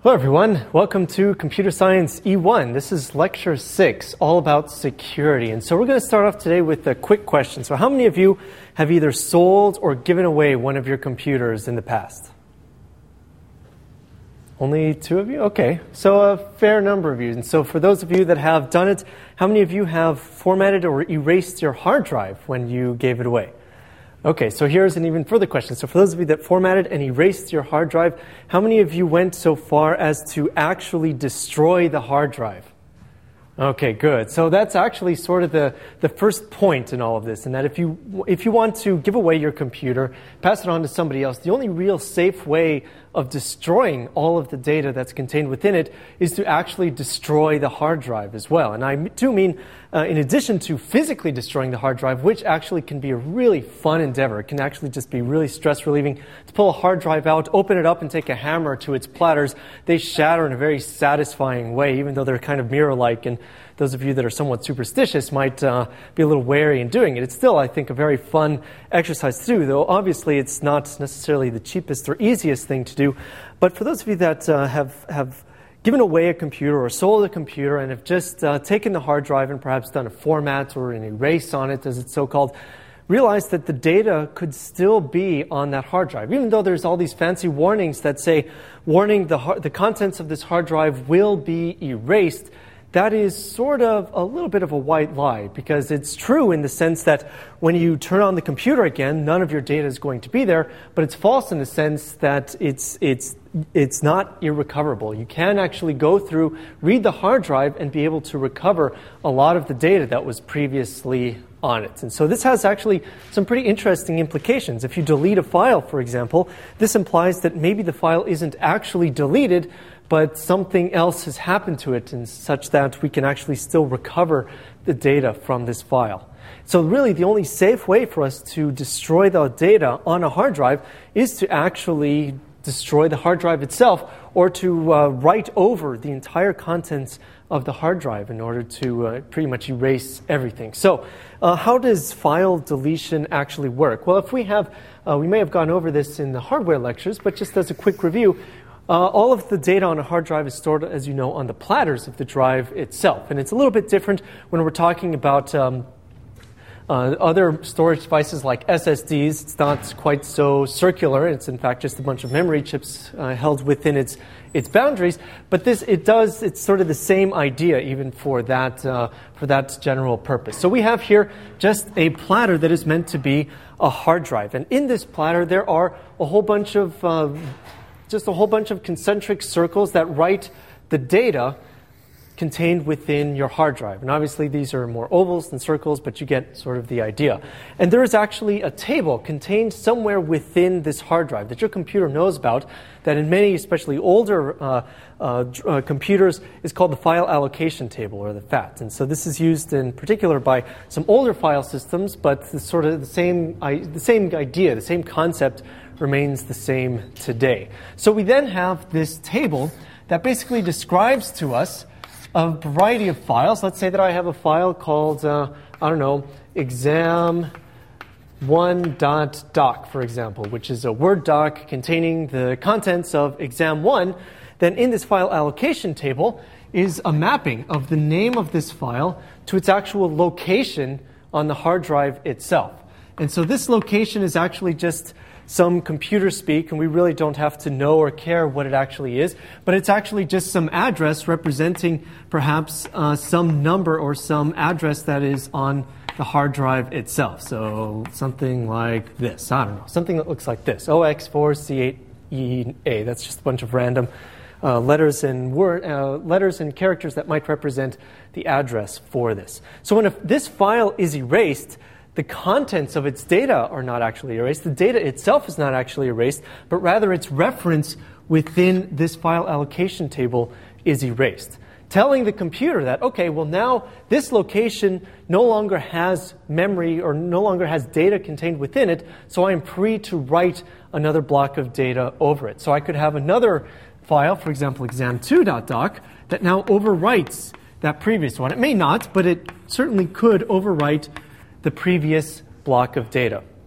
Hello everyone, welcome to Computer Science E1. This is lecture 6, all about security. And so we're going to start off today with a quick question. So how many of you have either sold or given away one of your computers in the past? Only 2 of you? Okay, so a fair number of you. And so for those of you that have done it, how many of you have formatted or erased your hard drive when you gave it away? Okay, so here's an even further question. So for those of you that formatted and erased your hard drive, how many of you went so far as to actually destroy the hard drive? Okay, good. So that's actually sort of the first point in all of this, and that if you want to give away your computer, pass it on to somebody else, the only real safe way of destroying all of the data that's contained within it is to actually destroy the hard drive as well. And I do mean, in addition to physically destroying the hard drive, which actually can be a really fun endeavor. It can actually just be really stress relieving to pull a hard drive out, open it up, and take a hammer to its platters. They shatter in a very satisfying way, even though they're kind of mirror-like. And those of you that are somewhat superstitious might be a little wary in doing it. It's still, I think, a very fun exercise to do, though obviously it's not necessarily the cheapest or easiest thing to do. But for those of you that have given away a computer or sold a computer and have just taken the hard drive and perhaps done a format or an erase on it, as it's so-called, realize that the data could still be on that hard drive. Even though there's all these fancy warnings that say, warning, the contents of this hard drive will be erased, that is sort of a little bit of a white lie, because it's true in the sense that when you turn on the computer again, none of your data is going to be there, but it's false in the sense that it's not irrecoverable. You can actually go through, read the hard drive, and be able to recover a lot of the data that was previously on it. And so this has actually some pretty interesting implications. If you delete a file, for example, this implies that maybe the file isn't actually deleted, but something else has happened to it, and such that we can actually still recover the data from this file. So really, the only safe way for us to destroy the data on a hard drive is to actually destroy the hard drive itself, or to write over the entire contents of the hard drive in order to pretty much erase everything. So how does file deletion actually work? Well, if we may have gone over this in the hardware lectures, but just as a quick review, all of the data on a hard drive is stored, as you know, on the platters of the drive itself. And it's a little bit different when we're talking about other storage devices like SSDs. It's not quite so circular. It's in fact just a bunch of memory chips held within its boundaries. But it's sort of the same idea even for that general purpose. So we have here just a platter that is meant to be a hard drive. And in this platter there are a whole bunch of concentric circles that write the data contained within your hard drive. And obviously these are more ovals than circles, but you get sort of the idea. And there is actually a table contained somewhere within this hard drive that your computer knows about, that in many, especially older computers, is called the file allocation table, or the FAT. And so this is used in particular by some older file systems, but the same idea, the same concept remains the same today. So we then have this table that basically describes to us a variety of files. Let's say that I have a file called, exam1.doc, for example, which is a Word doc containing the contents of exam1. Then in this file allocation table is a mapping of the name of this file to its actual location on the hard drive itself. And so this location is actually just some computer speak, and we really don't have to know or care what it actually is, but it's actually just some address representing perhaps some number or some address that is on the hard drive itself. So something like this, I don't know, something that looks like this, OX4C8EA. That's just a bunch of random letters and characters that might represent the address for this. So when this file is erased, the contents of its data are not actually erased. The data itself is not actually erased, but rather its reference within this file allocation table is erased, telling the computer that, okay, well now this location no longer has memory or no longer has data contained within it, so I am free to write another block of data over it. So I could have another file, for example, exam2.doc, that now overwrites that previous one. It may not, but it certainly could overwrite the previous block of data.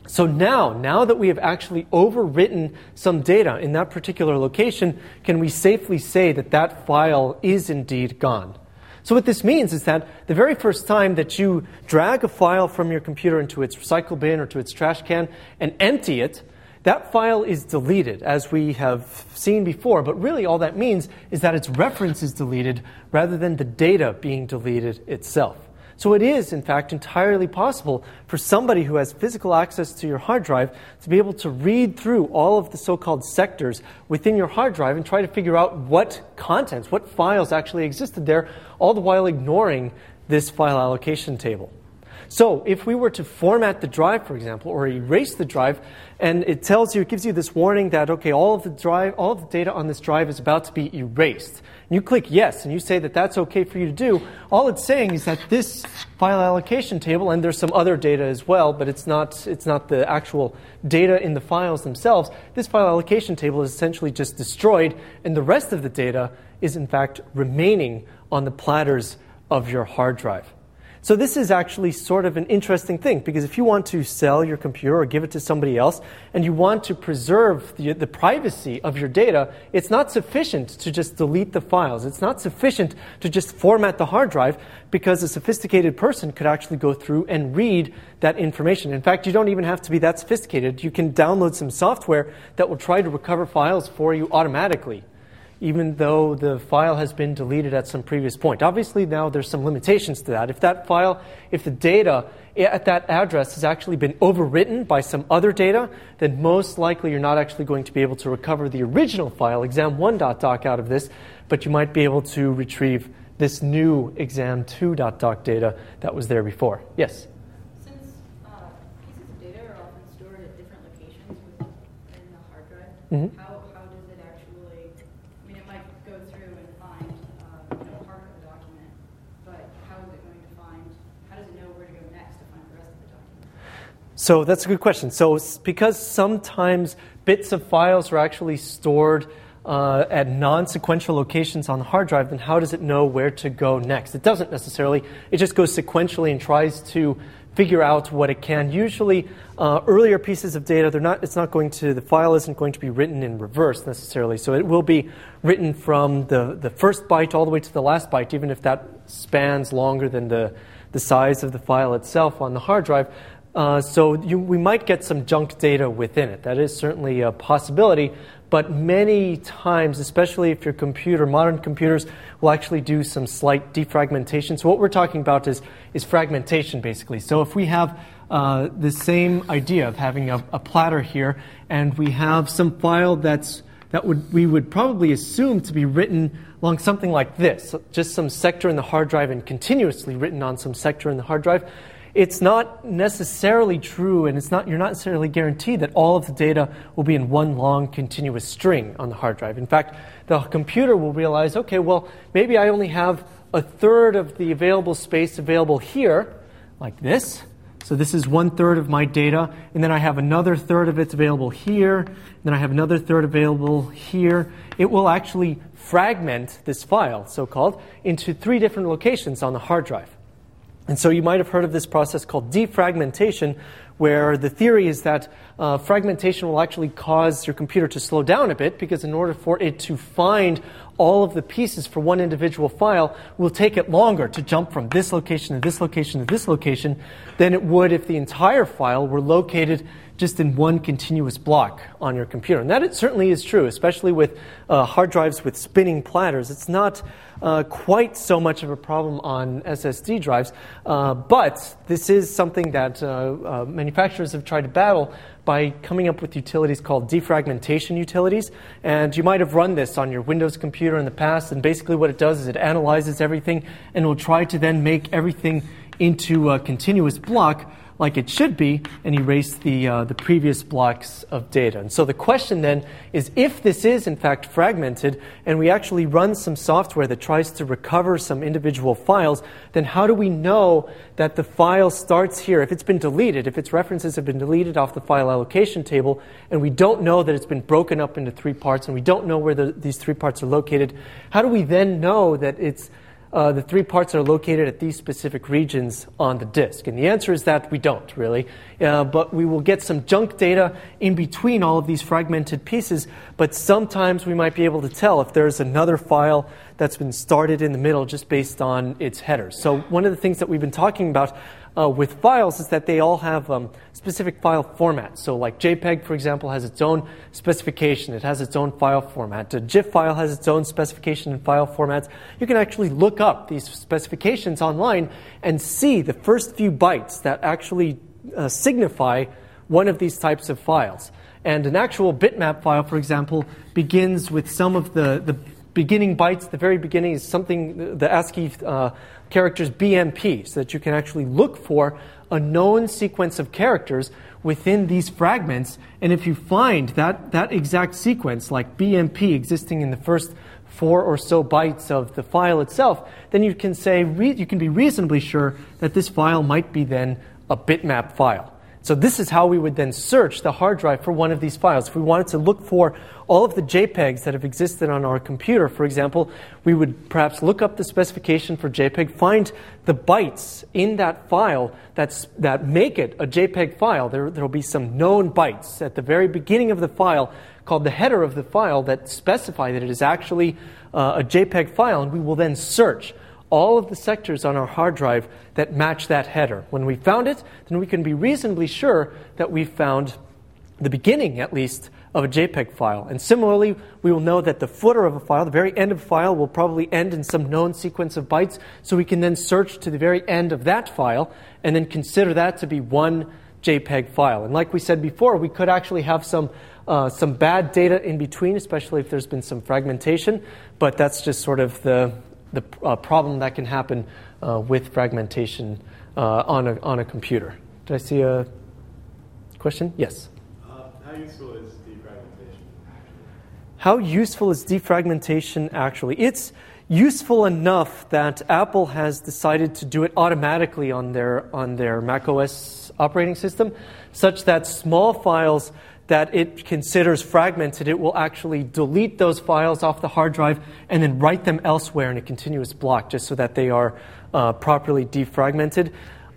So now that we have actually overwritten some data in that particular location, can we safely say that that file is indeed gone? So what this means is that the very first time that you drag a file from your computer into its recycle bin or to its trash can and empty it, that file is deleted, as we have seen before. But really all that means is that its reference is deleted rather than the data being deleted itself. So it is, in fact, entirely possible for somebody who has physical access to your hard drive to be able to read through all of the so-called sectors within your hard drive and try to figure out what contents, what files actually existed there, all the while ignoring this file allocation table. So if we were to format the drive, for example, or erase the drive, and it gives you this warning that, okay, all of the data on this drive is about to be erased. And you click yes, and you say that that's okay for you to do. All it's saying is that this file allocation table, and there's some other data as well, but it's not the actual data in the files themselves. This file allocation table is essentially just destroyed, and the rest of the data is in fact remaining on the platters of your hard drive. So this is actually sort of an interesting thing, because if you want to sell your computer or give it to somebody else, and you want to preserve the privacy of your data, it's not sufficient to just delete the files. It's not sufficient to just format the hard drive, because a sophisticated person could actually go through and read that information. In fact, you don't even have to be that sophisticated. You can download some software that will try to recover files for you automatically, even though the file has been deleted at some previous point. Obviously, now there's some limitations to that. If the data at that address has actually been overwritten by some other data, then most likely you're not actually going to be able to recover the original file, exam1.doc, out of this, but you might be able to retrieve this new exam2.doc data that was there before. Yes? Since pieces of data are often stored at different locations within the hard drive, Mm-hmm. how does it actually, I mean, it might go through and find part of the document, but how is it going to find, how does it know where to go next to find the rest of the document? So that's a good question. So because sometimes bits of files are actually stored at non-sequential locations on the hard drive, then how does it know where to go next? It doesn't necessarily. It just goes sequentially and tries to figure out what it can. Usually, earlier pieces of data, the file isn't going to be written in reverse necessarily. So it will be written from the first byte all the way to the last byte, even if that spans longer than the size of the file itself on the hard drive. We might get some junk data within it. That is certainly a possibility. But many times, especially if your modern computers will actually do some slight defragmentation. So what we're talking about is fragmentation, basically. So if we have the same idea of having a platter here, and we have some file we would probably assume to be written along something like this, just some sector in the hard drive and continuously written on some sector in the hard drive. It's not necessarily true, and you're not necessarily guaranteed that all of the data will be in one long continuous string on the hard drive. In fact, the computer will realize, okay, well, maybe I only have a third of the available space available here, like this. So this is 1/3 of my data, and then I have another third of it available here, and then I have another third available here. It will actually fragment this file, so-called, into 3 different locations on the hard drive. And so you might have heard of this process called defragmentation, where the theory is that fragmentation will actually cause your computer to slow down a bit, because in order for it to find all of the pieces for one individual file, will take it longer to jump from this location to this location to this location than it would if the entire file were located just in one continuous block on your computer. And that it certainly is true, especially with hard drives with spinning platters. It's not quite so much of a problem on SSD drives, but this is something that manufacturers have tried to battle by coming up with utilities called defragmentation utilities. And you might have run this on your Windows computer in the past, and basically what it does is it analyzes everything and will try to then make everything into a continuous block like it should be, and erase the previous blocks of data. And so the question then is, if this is in fact fragmented, and we actually run some software that tries to recover some individual files, then how do we know that the file starts here? If it's been deleted, if its references have been deleted off the file allocation table, and we don't know that it's been broken up into 3 parts, and we don't know where these 3 parts are located, how do we then know that it's the 3 parts are located at these specific regions on the disk? And the answer is that we don't, really. But we will get some junk data in between all of these fragmented pieces, but sometimes we might be able to tell if there's another file that's been started in the middle just based on its headers. So one of the things that we've been talking about with files is that they all have specific file formats. So like JPEG, for example, has its own specification. It has its own file format. A GIF file has its own specification and file formats. You can actually look up these specifications online and see the first few bytes that actually signify one of these types of files. And an actual bitmap file, for example, begins with some of the beginning bytes. The very beginning is something, the ASCII characters BMP, so that you can actually look for a known sequence of characters within these fragments. And if you find that exact sequence, like BMP existing in the first 4 or so bytes of the file itself, then you can say, you can be reasonably sure that this file might be then a bitmap file. So this is how we would then search the hard drive for one of these files. If we wanted to look for all of the JPEGs that have existed on our computer, for example, we would perhaps look up the specification for JPEG, find the bytes in that file that make it a JPEG file. There will be some known bytes at the very beginning of the file called the header of the file that specify that it is actually a JPEG file, and we will then search all of the sectors on our hard drive that match that header. When we found it, then we can be reasonably sure that we found the beginning, at least, of a JPEG file. And similarly, we will know that the footer of a file, the very end of a file, will probably end in some known sequence of bytes, so we can then search to the very end of that file and then consider that to be one JPEG file. And like we said before, we could actually have some bad data in between, especially if there's been some fragmentation, but that's just sort of the problem that can happen with fragmentation on a computer. Did I see a question? Yes? How useful is defragmentation actually? How useful is defragmentation actually? It's useful enough that Apple has decided to do it automatically on their macOS operating system, such that small files that it considers fragmented, it will actually delete those files off the hard drive and then write them elsewhere in a continuous block just so that they are properly defragmented.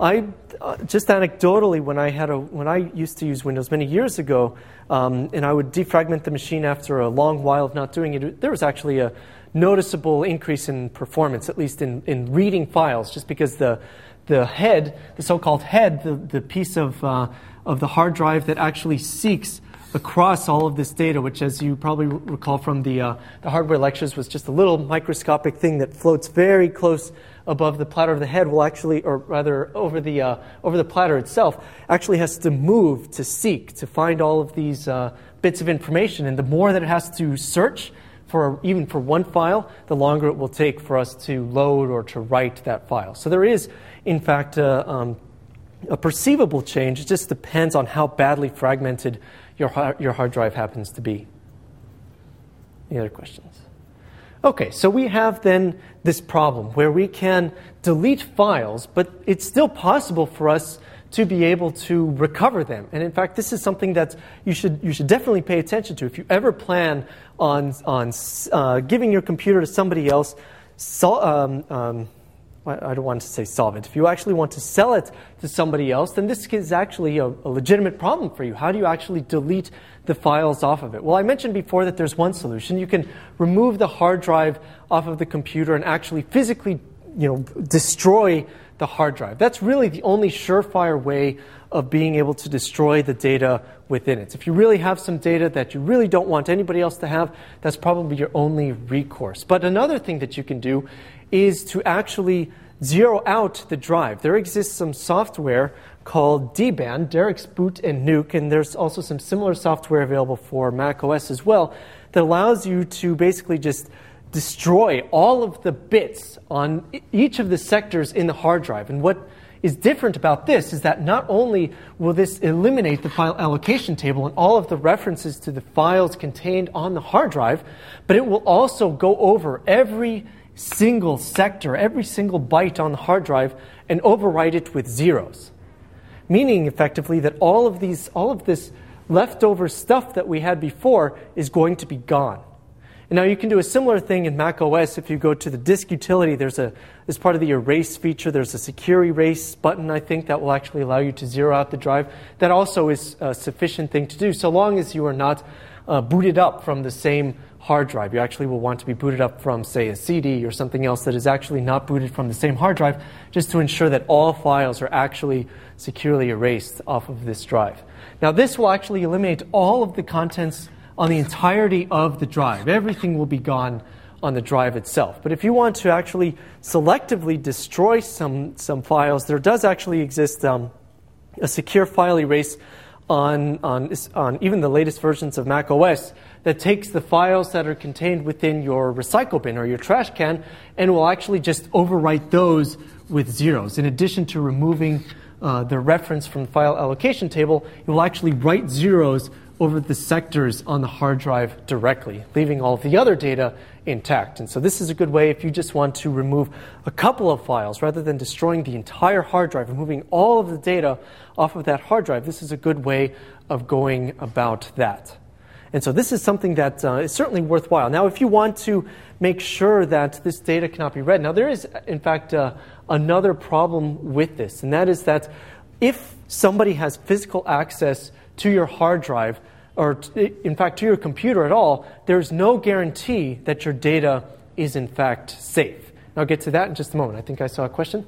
Just anecdotally, when I used to use Windows many years ago, and I would defragment the machine after a long while of not doing it, there was actually a noticeable increase in performance, at least in reading files, just because the head, the so-called head, the piece of the hard drive that actually seeks across all of this data, which, as you probably recall from the hardware lectures, was just a little microscopic thing that floats very close above the platter of the head, will actually, or rather over the platter itself, actually has to move to seek, to find all of these bits of information. And the more that it has to search even for one file, the longer it will take for us to load or to write that file. So there is, in fact, a perceivable change. It just depends on how badly fragmented your hard drive happens to be. Any other questions? Okay, so we have then this problem where we can delete files, but it's still possible for us to be able to recover them. And in fact, this is something that you should definitely pay attention to. If you ever plan on giving your computer to somebody else, I don't want to say solve it. If you actually want to sell it to somebody else, then this is actually a legitimate problem for you. How do you actually delete the files off of it? Well, I mentioned before that there's one solution. You can remove the hard drive off of the computer and actually physically, destroy the hard drive. That's really the only surefire way of being able to destroy the data within it. If you really have some data that you really don't want anybody else to have, that's probably your only recourse. But another thing that you can do is to actually zero out the drive. There exists some software called DBAN, Derek's Boot and Nuke, and there's also some similar software available for Mac OS as well that allows you to basically just destroy all of the bits on each of the sectors in the hard drive. And what is different about this is that not only will this eliminate the file allocation table and all of the references to the files contained on the hard drive, but it will also go over every single sector, every single byte on the hard drive, and overwrite it with zeros. Meaning, effectively, that all of this leftover stuff that we had before is going to be gone. And now you can do a similar thing in Mac OS. If you go to the disk utility, as part of the erase feature, there's a secure erase button, I think, that will actually allow you to zero out the drive. That also is a sufficient thing to do, so long as you are not booted up from the same hard drive. You actually will want to be booted up from, say, a CD or something else that is actually not booted from the same hard drive, just to ensure that all files are actually securely erased off of this drive. Now, this will actually eliminate all of the contents on the entirety of the drive. Everything will be gone on the drive itself. But if you want to actually selectively destroy some files, there does actually exist a secure file erase on even the latest versions of Mac OS that takes the files that are contained within your recycle bin or your trash can and will actually just overwrite those with zeros. In addition to removing the reference from the file allocation table, it will actually write zeros over the sectors on the hard drive directly, leaving all of the other data intact. And so this is a good way if you just want to remove a couple of files rather than destroying the entire hard drive, removing all of the data off of that hard drive. This is a good way of going about that. And so this is something that is certainly worthwhile. Now, if you want to make sure that this data cannot be read, now there is, in fact, another problem with this, and that is that if somebody has physical access to your hard drive, or in fact to your computer at all, there's no guarantee that your data is in fact safe. And I'll get to that in just a moment. I think I saw a question.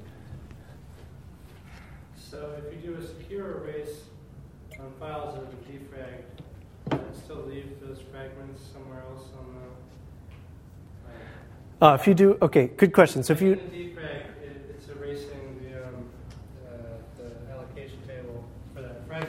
So if you do a secure erase on files that have been defragged, does it still leave those fragments somewhere else on the... If you do, okay, good question. So if you... defrag, it's erasing the allocation table for that fragment.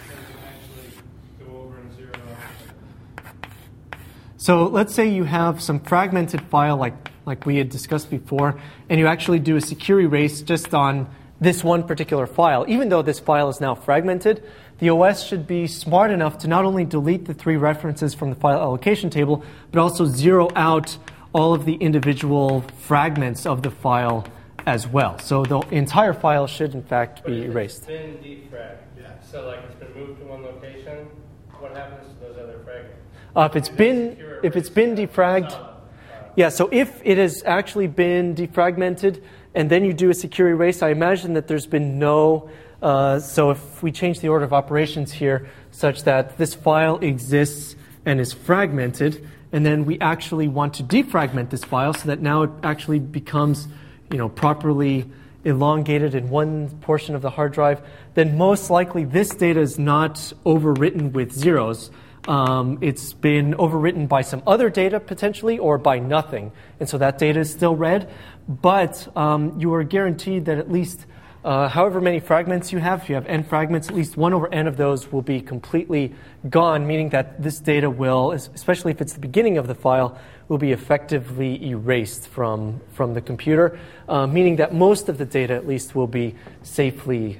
So let's say you have some fragmented file like we had discussed before, and you actually do a secure erase just on this one particular file. Even though this file is now fragmented, the OS should be smart enough to not only delete the 3 references from the file allocation table, but also zero out all of the individual fragments of the file as well. So the entire file should, in fact, be erased. But it's been defragged. Yeah. So like it's been moved to one location, what happens to those other fragments? If it's been defragged, yeah. So if it has actually been defragmented, and then you do a secure erase, I imagine that there's been no. So if we change the order of operations here, such that this file exists and is fragmented, and then we actually want to defragment this file, so that now it actually becomes, properly elongated in one portion of the hard drive, then most likely this data is not overwritten with zeros. It's been overwritten by some other data potentially, or by nothing, and so that data is still read. But you are guaranteed that at least however many fragments you have, if you have n fragments, at least 1 over n of those will be completely gone, meaning that this data will, especially if it's the beginning of the file, will be effectively erased from the computer, meaning that most of the data at least will be safely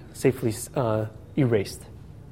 erased.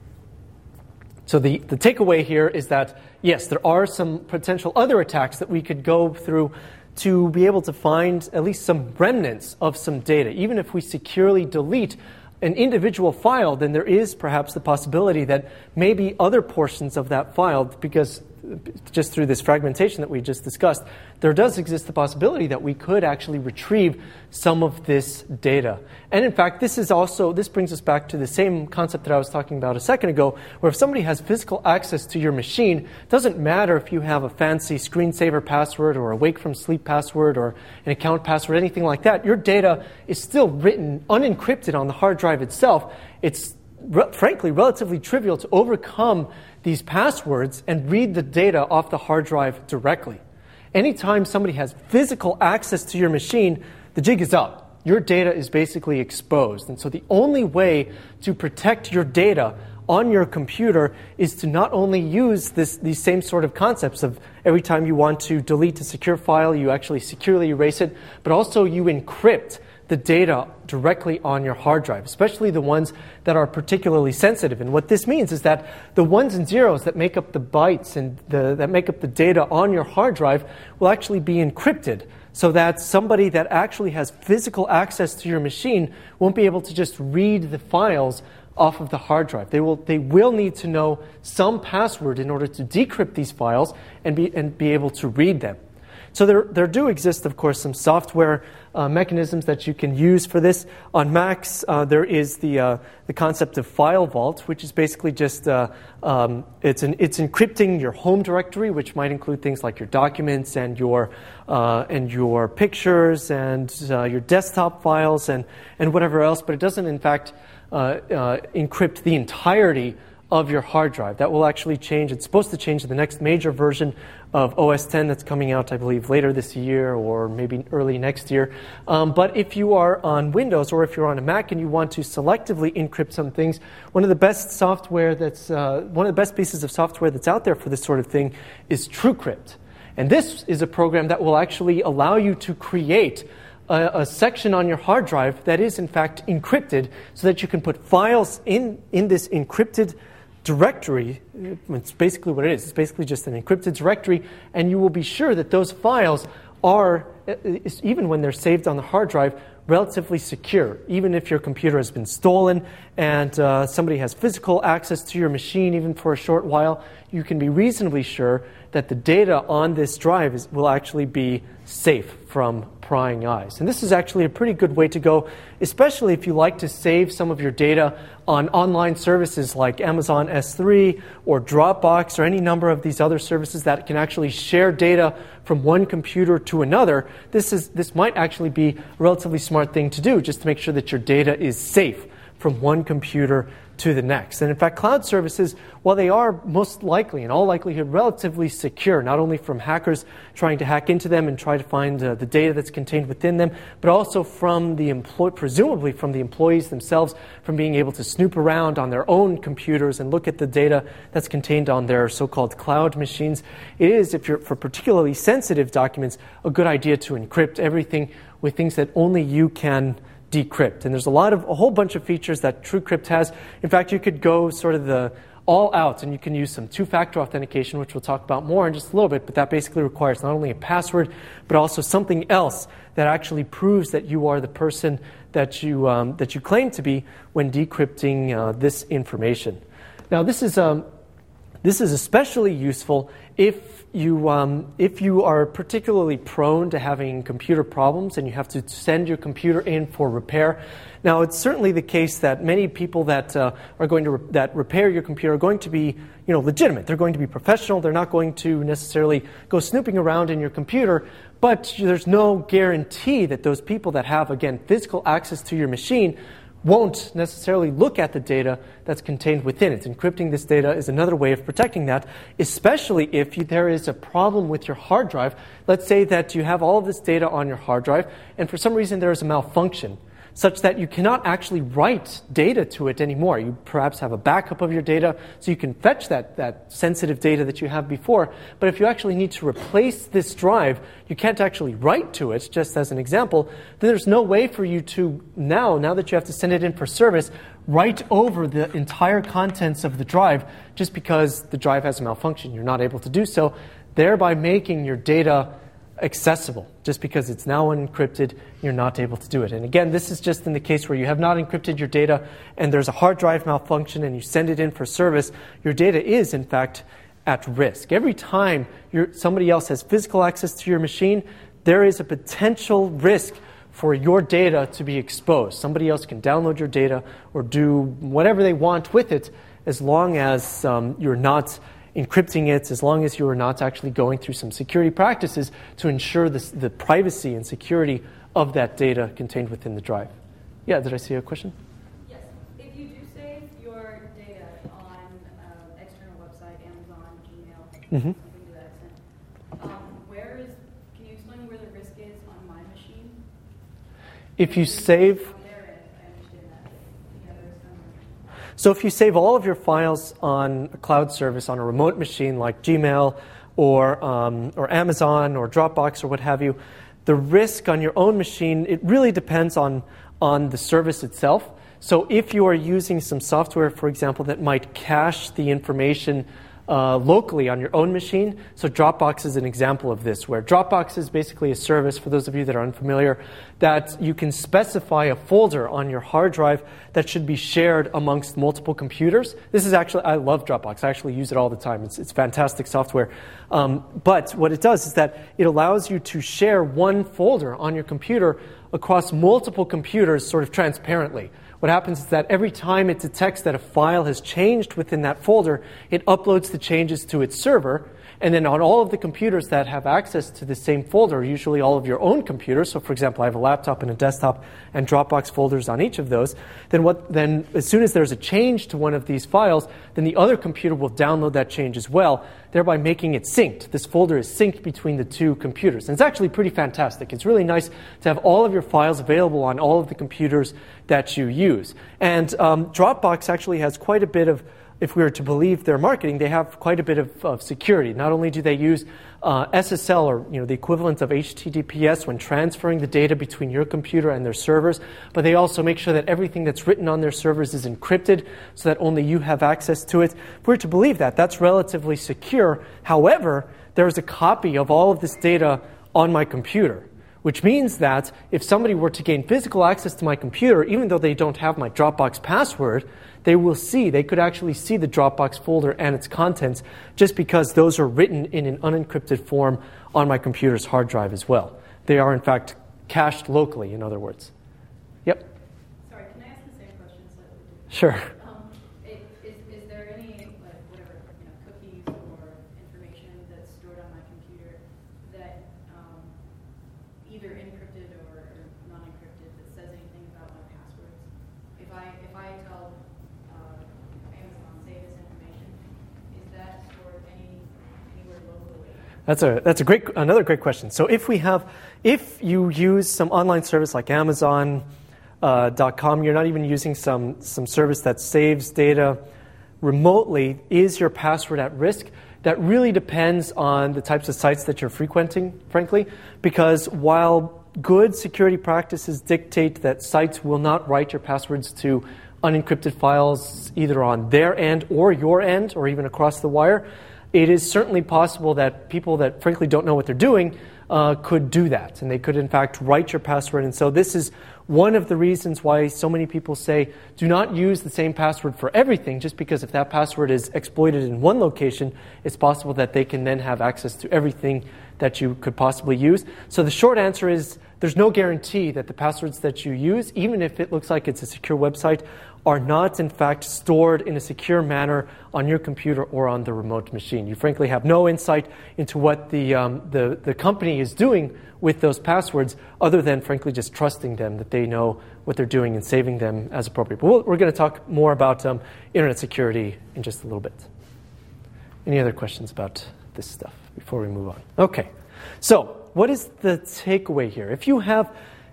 So the takeaway here is that, yes, there are some potential other attacks that we could go through to be able to find at least some remnants of some data. Even if we securely delete an individual file, then there is perhaps the possibility that maybe other portions of that file, because just through this fragmentation that we just discussed, there does exist the possibility that we could actually retrieve some of this data. And in fact, this brings us back to the same concept that I was talking about a second ago, where if somebody has physical access to your machine, it doesn't matter if you have a fancy screensaver password or a wake from sleep password or an account password, anything like that, your data is still written unencrypted on the hard drive itself. It's frankly relatively trivial to overcome these passwords and read the data off the hard drive directly. Anytime somebody has physical access to your machine, the jig is up. Your data is basically exposed. And so the only way to protect your data on your computer is to not only use these same sort of concepts of every time you want to delete a secure file, you actually securely erase it, but also you encrypt the data directly on your hard drive, especially the ones that are particularly sensitive. And what this means is that the ones and zeros that make up the bytes and that make up the data on your hard drive will actually be encrypted, so that somebody that actually has physical access to your machine won't be able to just read the files off of the hard drive. They will need to know some password in order to decrypt these files and be able to read them. So there do exist, of course, some software mechanisms that you can use for this. On Macs, there is the concept of File Vault, which is basically just it's encrypting your home directory, which might include things like your documents and your pictures and your desktop files and whatever else. But it doesn't, in fact, encrypt the entirety of your hard drive. That will actually change. It's supposed to change in the next major version of OS X that's coming out, I believe, later this year or maybe early next year. But if you are on Windows or if you're on a Mac and you want to selectively encrypt some things, one of the best pieces of software that's out there for this sort of thing is TrueCrypt. And this is a program that will actually allow you to create a section on your hard drive that is, in fact, encrypted so that you can put files in this encrypted directory. It's basically what it is. It's basically just an encrypted directory, and you will be sure that those files are, even when they're saved on the hard drive, relatively secure. Even if your computer has been stolen and somebody has physical access to your machine, even for a short while, you can be reasonably sure that the data on this drive will actually be safe from prying eyes. And this is actually a pretty good way to go, especially if you like to save some of your data on online services like Amazon S3 or Dropbox or any number of these other services that can actually share data from one computer to another. This might actually be a relatively smart thing to do, just to make sure that your data is safe from one computer to the next. And in fact, cloud services, while they are most likely, in all likelihood, relatively secure, not only from hackers trying to hack into them and try to find the data that's contained within them, but also from presumably from the employees themselves, from being able to snoop around on their own computers and look at the data that's contained on their so-called cloud machines. It is, for particularly sensitive documents, a good idea to encrypt everything with things that only you can decrypt. And there's a whole bunch of features that TrueCrypt has. In fact, you could go sort of the all out and you can use some two-factor authentication, which we'll talk about more in just a little bit, but that basically requires not only a password, but also something else that actually proves that you are the person that you claim to be when decrypting this information. Now, this is especially useful if you are particularly prone to having computer problems and you have to send your computer in for repair. Now, it's certainly the case that many people that that repair your computer are going to be, legitimate. They're going to be professional. They're not going to necessarily go snooping around in your computer. But there's no guarantee that those people that have, again, physical access to your machine won't necessarily look at the data that's contained within it. Encrypting this data is another way of protecting that, especially if there is a problem with your hard drive. Let's say that you have all of this data on your hard drive, and for some reason there is a malfunction, such that you cannot actually write data to it anymore. You perhaps have a backup of your data, so you can fetch that sensitive data that you have before. But if you actually need to replace this drive, you can't actually write to it, just as an example, then there's no way for you to, now that you have to send it in for service, write over the entire contents of the drive just because the drive has a malfunction. You're not able to do so, thereby making your data accessible. Just because it's now unencrypted, you're not able to do it. And again, this is just in the case where you have not encrypted your data and there's a hard drive malfunction and you send it in for service, your data is, in fact, at risk. Every time somebody else has physical access to your machine, there is a potential risk for your data to be exposed. Somebody else can download your data or do whatever they want with it, as long as you're not encrypting it, as long as you are not actually going through some security practices to ensure the privacy and security of that data contained within the drive. Yeah, did I see a question? Yes. If you do save your data on external website, Amazon, Gmail, something to that extent, can you explain where the risk is on my machine? If you save... So if you save all of your files on a cloud service, on a remote machine like Gmail or Amazon or Dropbox or what have you, the risk on your own machine, it really depends on the service itself. So if you are using some software, for example, that might cache the information locally on your own machine. So Dropbox is an example of this, where Dropbox is basically a service, for those of you that are unfamiliar, that you can specify a folder on your hard drive that should be shared amongst multiple computers. This is actually, I love Dropbox. I actually use it all the time. It's fantastic software. But what it does is that it allows you to share one folder on your computer across multiple computers sort of transparently. What happens is that every time it detects that a file has changed within that folder, it uploads the changes to its server. And then on all of the computers that have access to the same folder, usually all of your own computers, so for example, I have a laptop and a desktop and Dropbox folders on each of those, then as soon as there's a change to one of these files, then the other computer will download that change as well, thereby making it synced. This folder is synced between the two computers. And it's actually pretty fantastic. It's really nice to have all of your files available on all of the computers that you use. And Dropbox actually has quite a bit of, if we were to believe their marketing, they have quite a bit of security. Not only do they use SSL, or the equivalent of HTTPS, when transferring the data between your computer and their servers, but they also make sure that everything that's written on their servers is encrypted so that only you have access to it. If we were to believe that, that's relatively secure. However, there is a copy of all of this data on my computer, which means that if somebody were to gain physical access to my computer, even though they don't have my Dropbox password, they could actually see the Dropbox folder and its contents just because those are written in an unencrypted form on my computer's hard drive as well. They are, in fact, cached locally, in other words. Yep? Sorry, can I ask the same question slightly differently? Sure. Is there any, cookies or information that's stored on my computer that either encrypted or non-encrypted that says anything about my passwords? If I tell Amazon, say this information, is that stored anywhere locally? That's another great question. So if you use some online service like Amazon.com, you're not even using some service that saves data remotely, is your password at risk? That really depends on the types of sites that you're frequenting, frankly, because while good security practices dictate that sites will not write your passwords to unencrypted files either on their end or your end or even across the wire, it is certainly possible that people that frankly don't know what they're doing could do that, and they could in fact write your password. And so this is one of the reasons why so many people say do not use the same password for everything, just because if that password is exploited in one location, it's possible that they can then have access to everything that you could possibly use. So the short answer is there's no guarantee that the passwords that you use, even if it looks like it's a secure website, are not in fact stored in a secure manner on your computer or on the remote machine. You frankly have no insight into what the company is doing with those passwords, other than frankly just trusting them that they know what they're doing and saving them as appropriate. But we're going to talk more about internet security in just a little bit. Any other questions about this stuff before we move on? Okay, so what is the takeaway here? If you have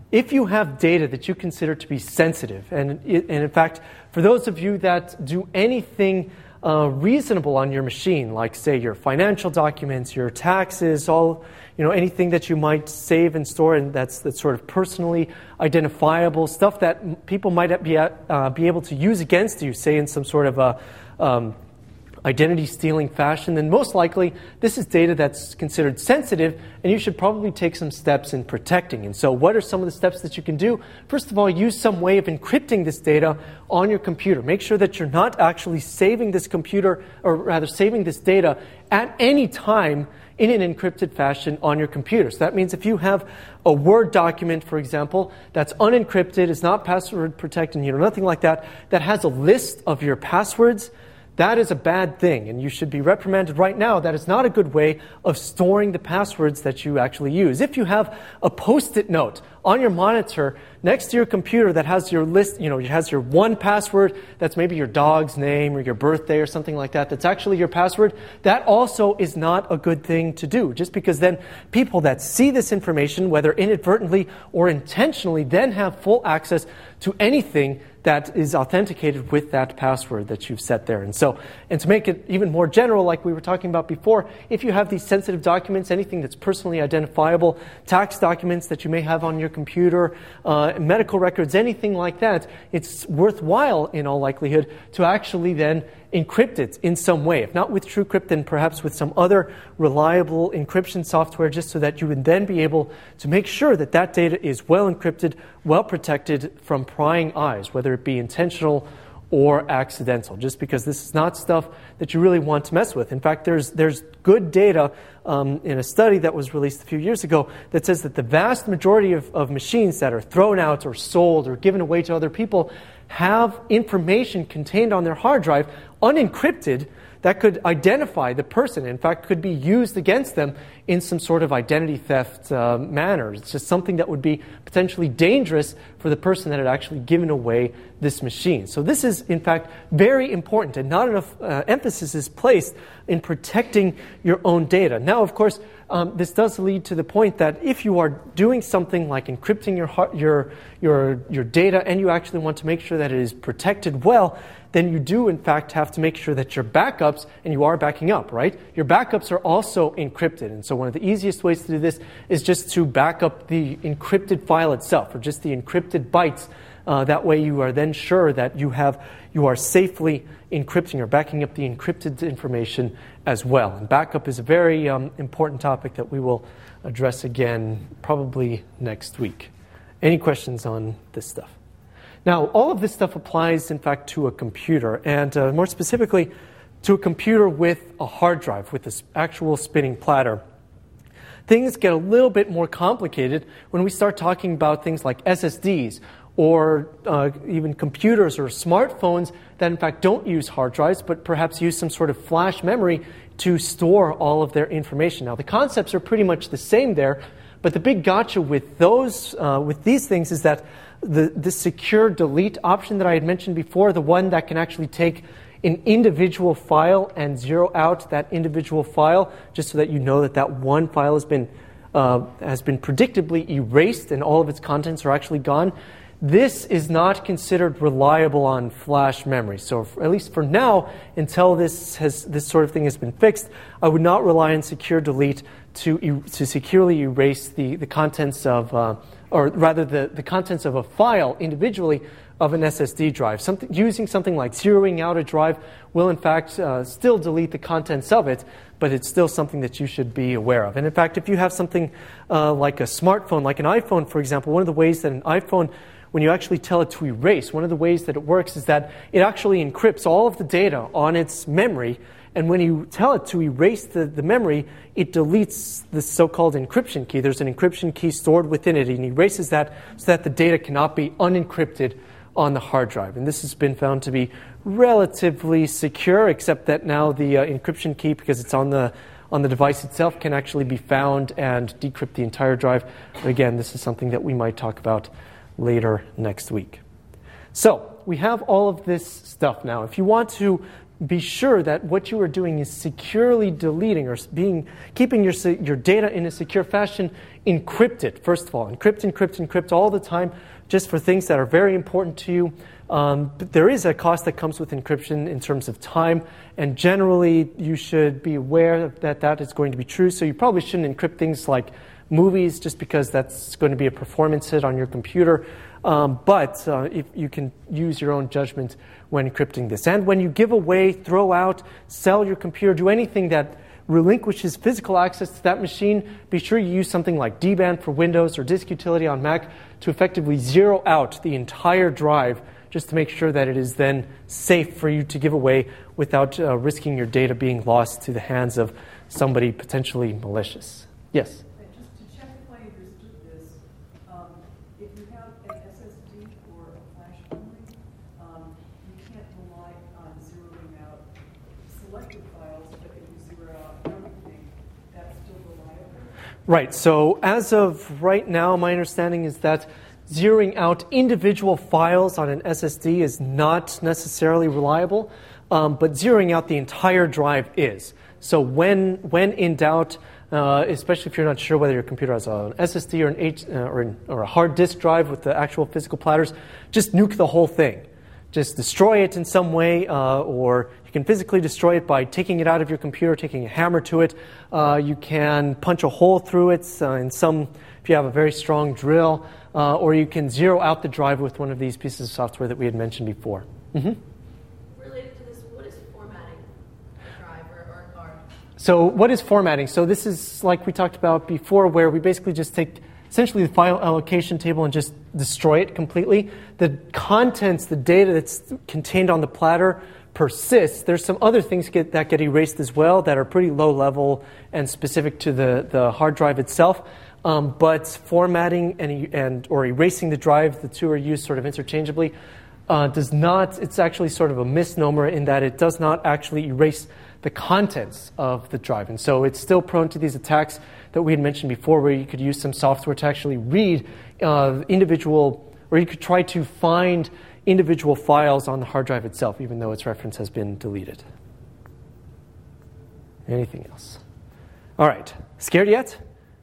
data that you consider to be sensitive, and in fact, for those of you that do anything reasonable on your machine, like say your financial documents, your taxes, anything that you might save and store, and that's sort of personally identifiable stuff that people might be able to use against you, say in some sort of a identity stealing fashion, then most likely this is data that's considered sensitive, and you should probably take some steps in protecting. And so what are some of the steps that you can do? First of all, use some way of encrypting this data on your computer. Make sure that you're not actually saving this saving this data at any time in an encrypted fashion on your computer. So that means if you have a Word document, for example, that's unencrypted, is not password protected, nothing like that, that has a list of your passwords, that is a bad thing, and you should be reprimanded right now. That is not a good way of storing the passwords that you actually use. If you have a Post-it note on your monitor next to your computer that has your list, it has your one password, that's maybe your dog's name or your birthday or something like that, that's actually your password, that also is not a good thing to do, just because then people that see this information, whether inadvertently or intentionally, then have full access to anything that is authenticated with that password that you've set there. And to make it even more general, like we were talking about before, if you have these sensitive documents, anything that's personally identifiable, tax documents that you may have on your computer, medical records, anything like that, it's worthwhile in all likelihood to actually then encrypt it in some way. If not with TrueCrypt, then perhaps with some other reliable encryption software, just so that you would then be able to make sure that that data is well encrypted, well protected from prying eyes, whether it be intentional or accidental, just because this is not stuff that you really want to mess with. In fact, there's good data in a study that was released a few years ago that says that the vast majority of machines that are thrown out or sold or given away to other people have information contained on their hard drive, unencrypted, that could identify the person. In fact, could be used against them in some sort of identity theft manner. It's just something that would be potentially dangerous for the person that had actually given away this machine. So this is, in fact, very important, and not enough emphasis is placed in protecting your own data. Now, of course, this does lead to the point that if you are doing something like encrypting your data, and you actually want to make sure that it is protected well, then you do, in fact, have to make sure that your backups, and you are backing up, right? Your backups are also encrypted. And so one of the easiest ways to do this is just to back up the encrypted file itself, or just the encrypted bytes. That way you are then sure that you are safely encrypting or backing up the encrypted information as well. And backup is a very important topic that we will address again probably next week. Any questions on this stuff? Now, all of this stuff applies, in fact, to a computer, and more specifically, to a computer with a hard drive, with this actual spinning platter. Things get a little bit more complicated when we start talking about things like SSDs, or even computers or smartphones that, in fact, don't use hard drives, but perhaps use some sort of flash memory to store all of their information. Now, the concepts are pretty much the same there, but the big gotcha with these things is that the secure delete option that I had mentioned before, the one that can actually take an individual file and zero out that individual file, just so that you know that that one file has been predictably erased and all of its contents are actually gone. This is not considered reliable on flash memory. So at least for now, until this sort of thing has been fixed, I would not rely on secure delete to securely erase the contents of, or rather the contents of a file individually of an SSD drive. Using something like zeroing out a drive will in fact still delete the contents of it, but it's still something that you should be aware of. And in fact, if you have something like a smartphone, like an iPhone, for example, one of the ways that an iPhone, when you actually tell it to erase, one of the ways that it works is that it actually encrypts all of the data on its memory, and when you tell it to erase the memory, it deletes the so-called encryption key. There's an encryption key stored within it, and it erases that so that the data cannot be unencrypted on the hard drive. And this has been found to be relatively secure, except that now the encryption key, because it's on the device itself, can actually be found and decrypt the entire drive. But again, this is something that we might talk about later next week. So we have all of this stuff now. If you want to be sure that what you are doing is securely deleting or keeping your data in a secure fashion, encrypt it. First of all, encrypt all the time, just for things that are very important to you. But there is a cost that comes with encryption in terms of time, and generally you should be aware that that is going to be true. So you probably shouldn't encrypt things like movies, just because that's going to be a performance hit on your computer. But if you can use your own judgment when encrypting this. And when you give away, throw out, sell your computer, do anything that relinquishes physical access to that machine, be sure you use something like DBAN for Windows or Disk Utility on Mac to effectively zero out the entire drive, just to make sure that it is then safe for you to give away without risking your data being lost to the hands of somebody potentially malicious. Yes? Right, so as of right now, my understanding is that zeroing out individual files on an SSD is not necessarily reliable, but zeroing out the entire drive is. So when in doubt, especially if you're not sure whether your computer has an SSD or a hard disk drive with the actual physical platters, just nuke the whole thing. Just destroy it in some way, or you can physically destroy it by taking it out of your computer, taking a hammer to it. You can punch a hole through it if you have a very strong drill, or you can zero out the drive with one of these pieces of software that we had mentioned before. Mm-hmm. Related to this, what is formatting So what is formatting? So this is like we talked about before, where we basically just take essentially the file allocation table and just destroy it completely. The contents, the data that's contained on the platter persists. There's some other things that get erased as well that are pretty low level and specific to the hard drive itself. But formatting or erasing the drive, the two are used sort of interchangeably, does not, it's actually sort of a misnomer in that it does not actually erase the contents of the drive. And so it's still prone to these attacks that we had mentioned before, where you could use some software to actually read individual, or you could try to find individual files on the hard drive itself, even though its reference has been deleted. Anything else? All right. Scared yet?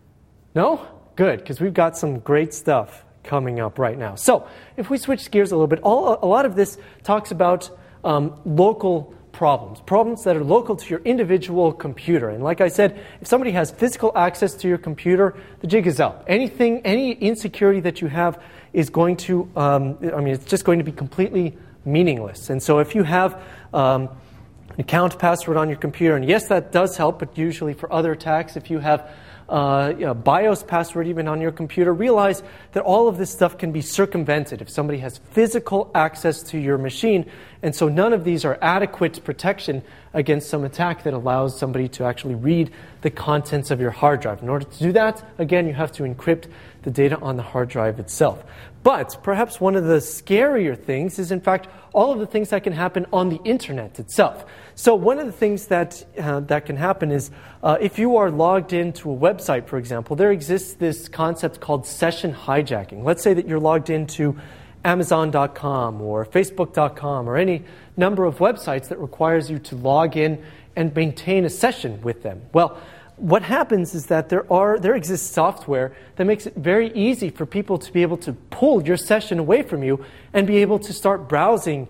No? Good, because we've got some great stuff coming up right now. So if we switch gears a little bit, a lot of this talks about local problems that are local to your individual computer. And like I said, if somebody has physical access to your computer, the jig is up. Any insecurity that you have is going to, it's just going to be completely meaningless. And so if you have an account password on your computer, and yes, that does help, but usually for other attacks, if you have BIOS password even on your computer, realize that all of this stuff can be circumvented if somebody has physical access to your machine. And so none of these are adequate protection against some attack that allows somebody to actually read the contents of your hard drive. In order to do that, again, you have to encrypt the data on the hard drive itself. But perhaps one of the scarier things is, in fact, all of the things that can happen on the internet itself. So one of the things that can happen is if you are logged into a website, for example, there exists this concept called session hijacking. Let's say that you're logged into Amazon.com or Facebook.com or any number of websites that requires you to log in and maintain a session with them. Well, what happens is that there exists software that makes it very easy for people to be able to pull your session away from you and be able to start browsing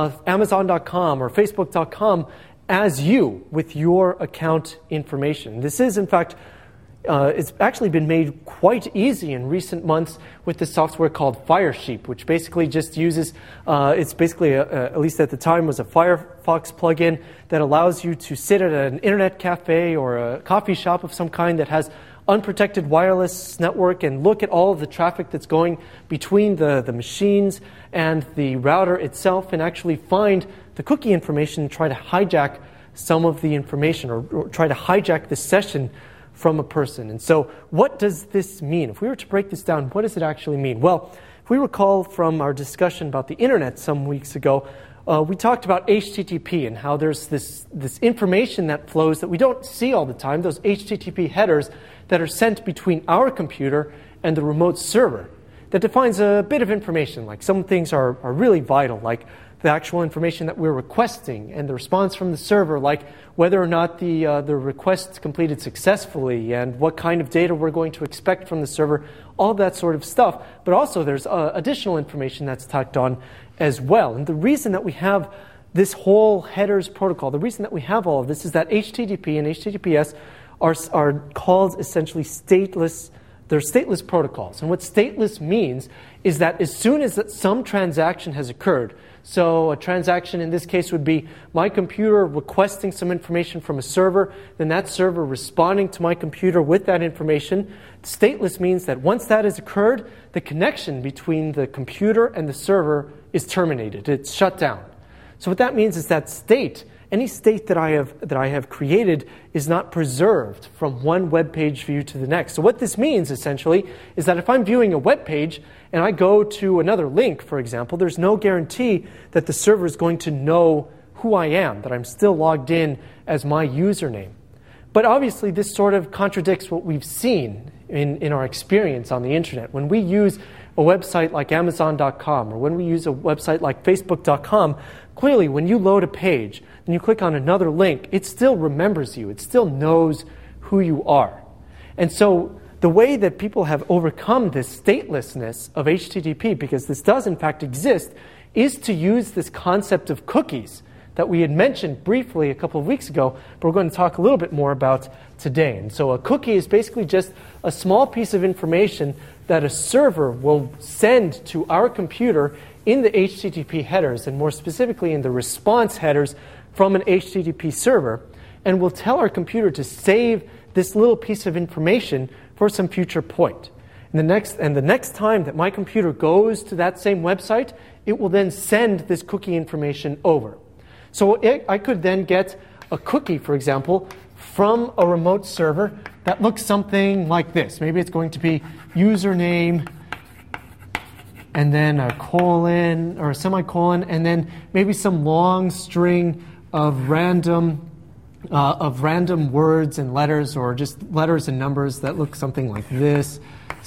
Amazon.com or Facebook.com as you with your account information. This is, in fact, it's actually been made quite easy in recent months with this software called Firesheep, which basically just uses, it's basically, at least at the time, was a Firefox plugin that allows you to sit at an internet cafe or a coffee shop of some kind that has unprotected wireless network and look at all of the traffic that's going between the machines and the router itself and actually find the cookie information and try to hijack some of the information or try to hijack the session from a person. And so what does this mean? If we were to break this down, what does it actually mean? Well, if we recall from our discussion about the internet some weeks ago, we talked about HTTP and how there's this information that flows that we don't see all the time, those HTTP headers that are sent between our computer and the remote server that defines a bit of information. Like some things are really vital, like the actual information that we're requesting and the response from the server, like whether or not the request completed successfully and what kind of data we're going to expect from the server, all that sort of stuff. But also there's additional information that's tacked on as well. And the reason that we have this whole headers protocol, the reason that we have all of this is that HTTP and HTTPS are called essentially stateless. They're stateless protocols. And what stateless means is that as soon as some transaction has occurred, so a transaction in this case would be my computer requesting some information from a server, then that server responding to my computer with that information. Stateless means that once that has occurred, the connection between the computer and the server is terminated. It's shut down. So what that means is that any state that I have created is not preserved from one web page view to the next. So what this means essentially is that if I'm viewing a web page and I go to another link, for example, there's no guarantee that the server is going to know who I am, that I'm still logged in as my username. But obviously this sort of contradicts what we've seen in our experience on the internet. When we use a website like Amazon.com or when we use a website like Facebook.com, clearly when you load a page and you click on another link, it still remembers you. It still knows who you are. And so the way that people have overcome this statelessness of HTTP, because this does in fact exist, is to use this concept of cookies that we had mentioned briefly a couple of weeks ago, but we're going to talk a little bit more about today. And so a cookie is basically just a small piece of information that a server will send to our computer in the HTTP headers, and more specifically in the response headers from an HTTP server. and we'll tell our computer to save this little piece of information for some future point. And the next time that my computer goes to that same website, it will then send this cookie information over. So I could then get a cookie, for example, from a remote server that looks something like this. Maybe it's going to be username and then a colon or a semicolon, and then maybe some long string of random words and letters, or just letters and numbers that look something like this: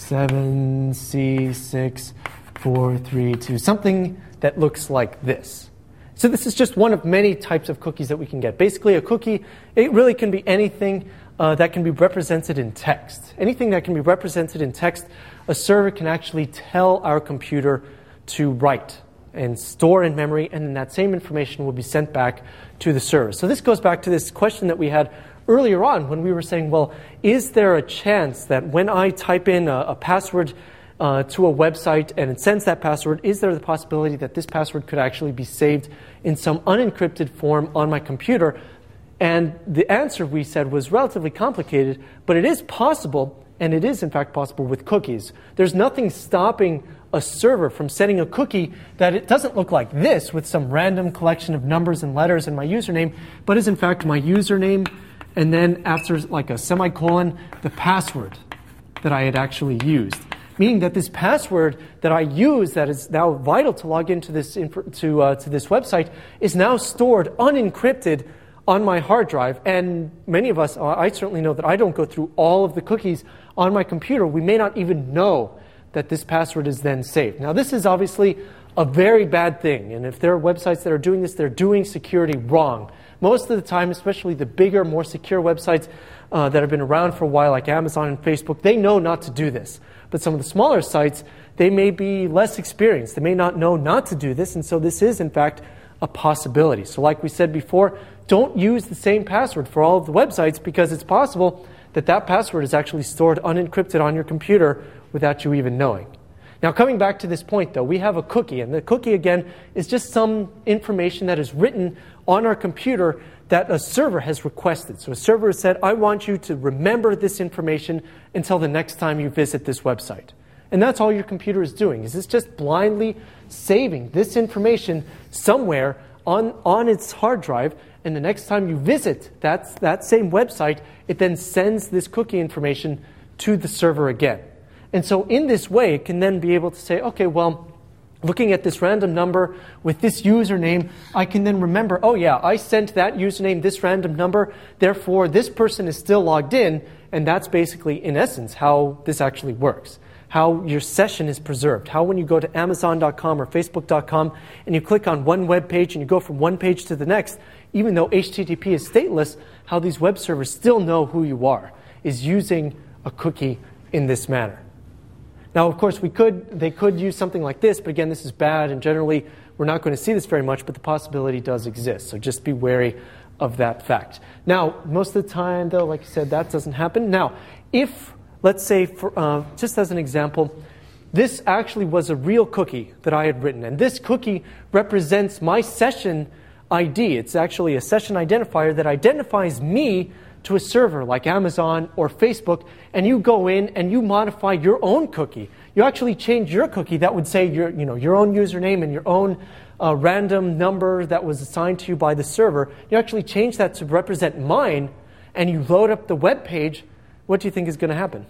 7C6432, something that looks like this. So this is just one of many types of cookies that we can get. Basically, a cookie, it really can be anything that can be represented in text. Anything that can be represented in text, a server can actually tell our computer to write and store in memory, and then that same information will be sent back to the server. So this goes back to this question that we had earlier on when we were saying, well, is there a chance that when I type in a password to a website and it sends that password, is there the possibility that this password could actually be saved in some unencrypted form on my computer? And the answer, we said, was relatively complicated, but it is possible, and it is in fact possible with cookies. There's nothing stopping a server from setting a cookie that it doesn't look like this with some random collection of numbers and letters and my username, but is in fact my username, and then after like a semicolon, the password that I had actually used. Meaning that this password that I use that is now vital to log into this to this website is now stored unencrypted on my hard drive. And many of us, I certainly know that I don't go through all of the cookies on my computer. We may not even know that this password is then saved. Now, this is obviously a very bad thing. And if there are websites that are doing this, they're doing security wrong. Most of the time, especially the bigger, more secure websites that have been around for a while, like Amazon and Facebook, they know not to do this. But some of the smaller sites, they may be less experienced. They may not know not to do this, and so this is, in fact, a possibility. So like we said before, don't use the same password for all of the websites, because it's possible that that password is actually stored unencrypted on your computer without you even knowing. Now, coming back to this point, though, we have a cookie, and the cookie, again, is just some information that is written on our computer that a server has requested. So a server has said, I want you to remember this information until the next time you visit this website. And that's all your computer is doing, is it's just blindly saving this information somewhere on its hard drive, and the next time you visit that same website, it then sends this cookie information to the server again. And so in this way, it can then be able to say, okay, well, looking at this random number with this username, I can then remember, oh yeah, I sent that username, this random number, therefore this person is still logged in, and that's basically, in essence, how this actually works. How your session is preserved. How when you go to Amazon.com or Facebook.com and you click on one web page and you go from one page to the next, even though HTTP is stateless, how these web servers still know who you are, is using a cookie in this manner. Now, of course, they could use something like this, but again, this is bad, and generally, we're not going to see this very much, but the possibility does exist, so just be wary of that fact. Now, most of the time, though, like I said, that doesn't happen. Now, if, let's say, just as an example, this actually was a real cookie that I had written, and this cookie represents my session ID. It's actually a session identifier that identifies me to a server like Amazon or Facebook, and you go in and you modify your own cookie. You actually change your cookie that would say your own username and your own random number that was assigned to you by the server. You actually change that to represent mine, and you load up the web page. What do you think is going to happen?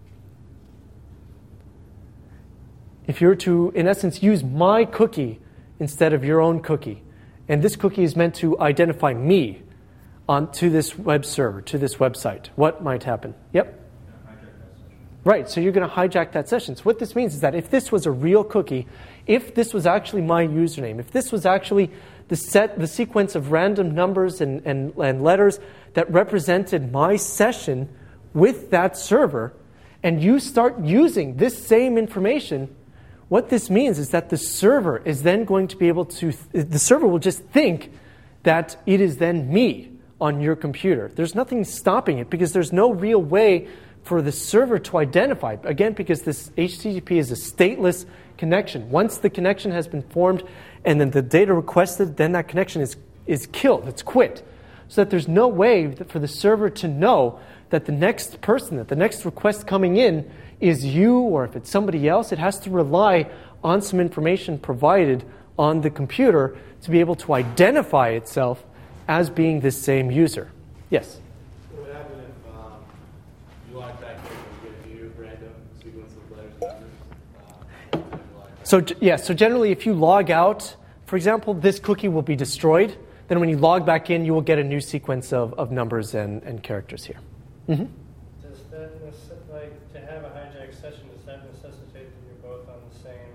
If you were to, in essence, use my cookie instead of your own cookie, and this cookie is meant to identify me to this web server, to this website, what might happen? Yep? Right, so you're going to hijack that session. So what this means is that if this was a real cookie, if this was actually my username, if this was actually the sequence of random numbers and letters that represented my session with that server, and you start using this same information, what this means is that the server is then going to be able to, the server will just think that it is then me on your computer. There's nothing stopping it, because there's no real way for the server to identify. Again, because this HTTP is a stateless connection. Once the connection has been formed and then the data requested, then that connection is killed. It's quit. so that there's no way for the server to know that the next person, that the next request coming in is you, or if it's somebody else. It has to rely on some information provided on the computer to be able to identify itself as being this same user. Yes? What would happen if you log back in and get a new random sequence of letters and numbers? So generally if you log out, for example, this cookie will be destroyed. Then when you log back in, you will get a new sequence of numbers and characters here. Mm-hmm. Does that, like, to have a hijack session, does that necessitate that you're both on the same,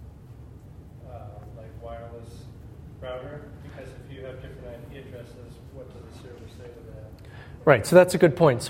like, wireless router? Because if you have different IP addresses, what does the server say to that? Right, so that's a good point.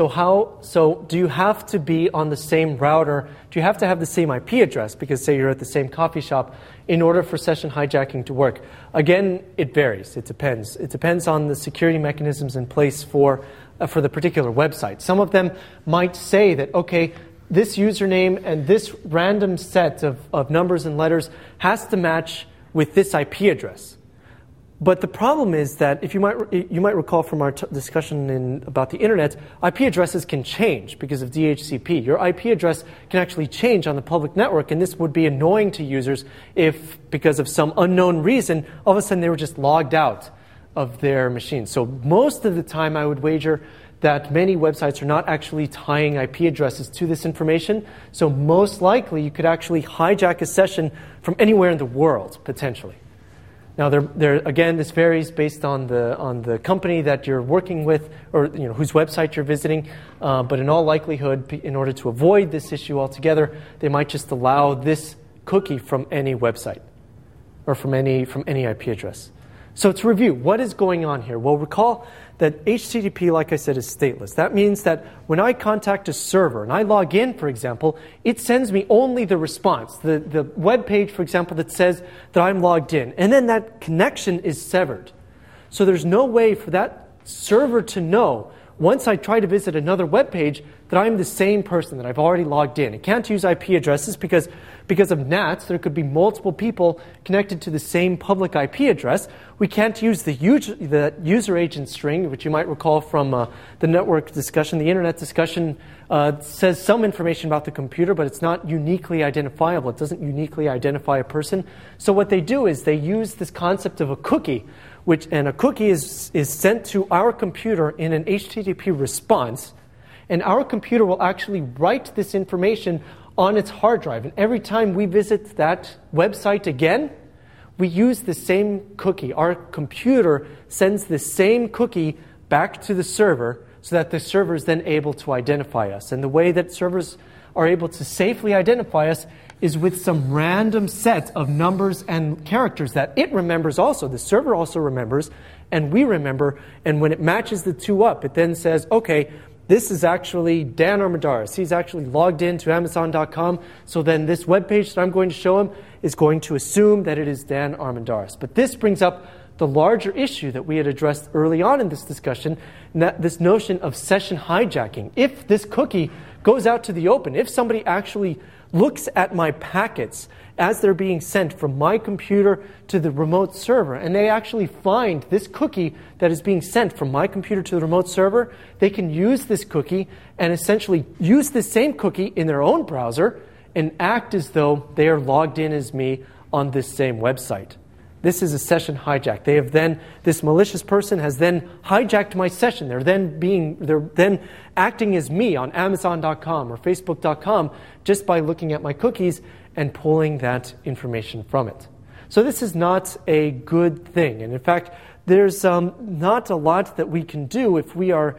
So do you have to be on the same router? Do you have to have the same IP address? Because say you're at the same coffee shop in order for session hijacking to work. Again, it varies. It depends. It depends on the security mechanisms in place for the particular website. Some of them might say that, okay, this username and this random set of numbers and letters has to match with this IP address. But the problem is that, if you might recall from our discussion about the internet, IP addresses can change because of DHCP. Your IP address can actually change on the public network, and this would be annoying to users if, because of some unknown reason, all of a sudden they were just logged out of their machine. So most of the time, I would wager that many websites are not actually tying IP addresses to this information. So most likely, you could actually hijack a session from anywhere in the world, potentially. Now, again, this varies based on the company that you're working with, or whose website you're visiting. But in all likelihood, in order to avoid this issue altogether, they might just allow this cookie from any website or from any IP address. So to review, what is going on here? Well, recall that HTTP, like I said, is stateless. That means that when I contact a server and I log in, for example, it sends me only the response, the web page, for example, that says that I'm logged in. And then that connection is severed. So there's no way for that server to know, once I try to visit another web page, that I'm the same person, that I've already logged in. It can't use IP addresses because of NATs, there could be multiple people connected to the same public IP address. We can't use the user agent string, which you might recall from the network discussion. The internet discussion says some information about the computer, but it's not uniquely identifiable. It doesn't uniquely identify a person. So what they do is they use this concept of a cookie, and a cookie is sent to our computer in an HTTP response, and our computer will actually write this information on its hard drive. And every time we visit that website again, we use the same cookie. Our computer sends the same cookie back to the server so that the server is then able to identify us. And the way that servers are able to safely identify us is with some random set of numbers and characters that it remembers also. The server also remembers, and we remember. And when it matches the two up, it then says, okay, this is actually Dan Armendariz. He's actually logged into Amazon.com. So then this web page that I'm going to show him is going to assume that it is Dan Armendariz. But this brings up the larger issue that we had addressed early on in this discussion, this notion of session hijacking. If this cookie goes out to the open, if somebody actually looks at my packets as they're being sent from my computer to the remote server, and they actually find this cookie that is being sent from my computer to the remote server, they can use this cookie and essentially use this same cookie in their own browser and act as though they are logged in as me on this same website. This is a session hijack. This malicious person has then hijacked my session. They're then acting as me on Amazon.com or Facebook.com just by looking at my cookies and pulling that information from it. So this is not a good thing. And in fact, there's not a lot that we can do if we are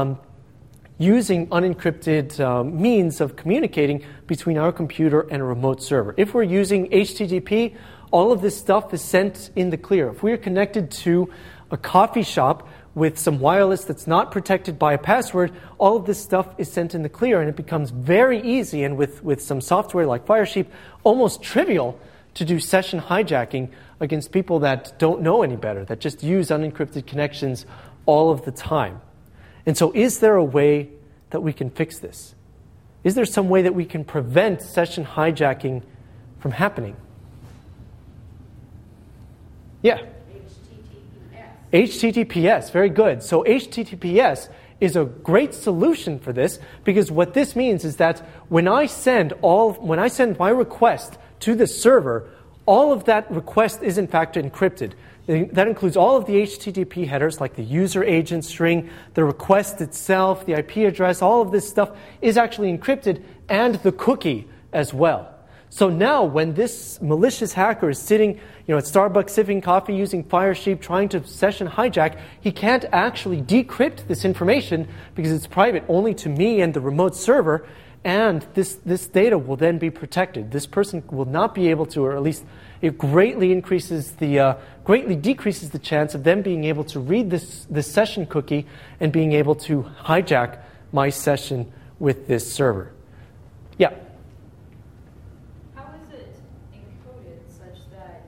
using unencrypted means of communicating between our computer and a remote server. If we're using HTTP, all of this stuff is sent in the clear. If we are connected to a coffee shop with some wireless that's not protected by a password, all of this stuff is sent in the clear, and it becomes very easy, and with some software like Firesheep, almost trivial to do session hijacking against people that don't know any better, that just use unencrypted connections all of the time. And so is there a way that we can fix this? Is there some way that we can prevent session hijacking from happening? Yeah. HTTPS. HTTPS, very good. So HTTPS is a great solution for this, because what this means is that when I send my request to the server, all of that request is in fact encrypted. That includes all of the HTTP headers, like the user agent string, the request itself, the IP address, all of this stuff is actually encrypted, and the cookie as well. So now when this malicious hacker is sitting at Starbucks sipping coffee using Firesheep trying to session hijack, he can't actually decrypt this information because it's private only to me and the remote server, and this data will then be protected. This person will not be able to, or at least it greatly decreases the chance of them being able to read this session cookie and being able to hijack my session with this server. Yeah? How is it encoded such that,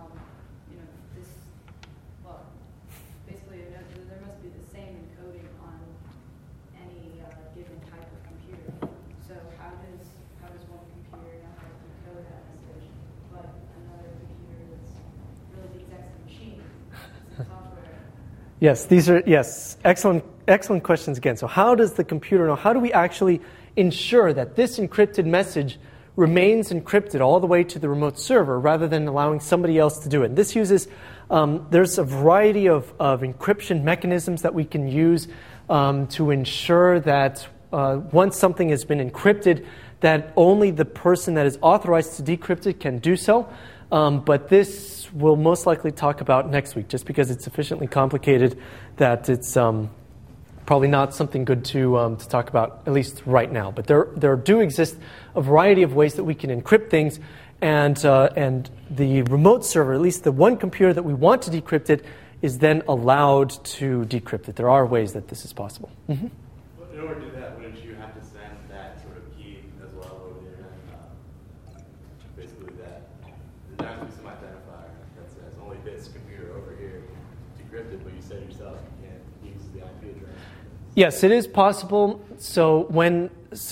basically there must be the same encoding on any given type of computer. So how does one computer not have to encode that message, but another computer that's really the exact same machine, it's software? Yes, excellent questions again. So how does the computer know? How do we actually ensure that this encrypted message remains encrypted all the way to the remote server rather than allowing somebody else to do it? And this uses, there's a variety of encryption mechanisms that we can use to ensure that once something has been encrypted, that only the person that is authorized to decrypt it can do so. But this we'll most likely talk about next week, just because it's sufficiently complicated that it's probably not something good to talk about, at least right now. But there do exist a variety of ways that we can encrypt things, and the remote server, at least the one computer that we want to decrypt it, is then allowed to decrypt it. There are ways that this is possible. Mm-hmm. Well, in order to do that, wouldn't you have to send that sort of key as well over there? Basically that there has to be some identifier that says only this computer over here decrypted, but you said yourself you can't use the IP address. Yes, it is possible. So when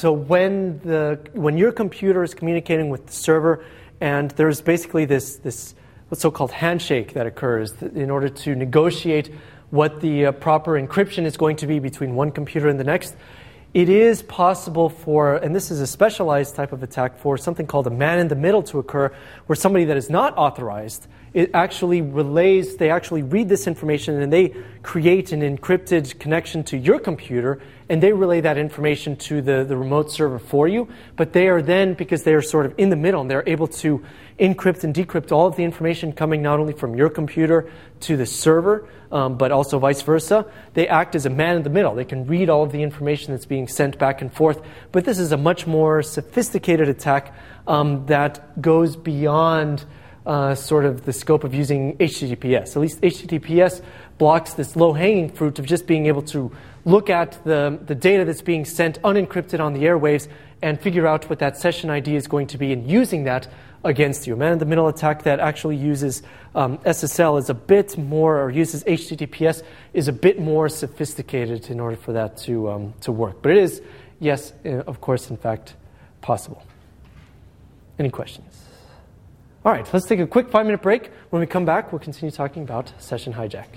your computer is communicating with the server, and there's basically this what's so-called handshake that occurs in order to negotiate what the proper encryption is going to be between one computer and the next, it is possible for, and this is a specialized type of attack, for something called a man-in-the-middle to occur, where somebody that is not authorized, it actually relays, they actually read this information and they create an encrypted connection to your computer, and they relay that information to the remote server for you. But they are then, because they are sort of in the middle, and they're able to encrypt and decrypt all of the information coming not only from your computer to the server, but also vice versa. They act as a man in the middle. They can read all of the information that's being sent back and forth. But this is a much more sophisticated attack that goes beyond sort of the scope of using HTTPS. At least HTTPS blocks this low-hanging fruit of just being able to look at the data that's being sent unencrypted on the airwaves and figure out what that session ID is going to be, and using that against you. A man-in-the-middle attack that actually uses SSL is a bit more, or uses HTTPS, is a bit more sophisticated in order for that to work. But it is, yes, of course, in fact, possible. Any questions? All right, let's take a quick 5-minute break. When we come back, we'll continue talking about session hijack.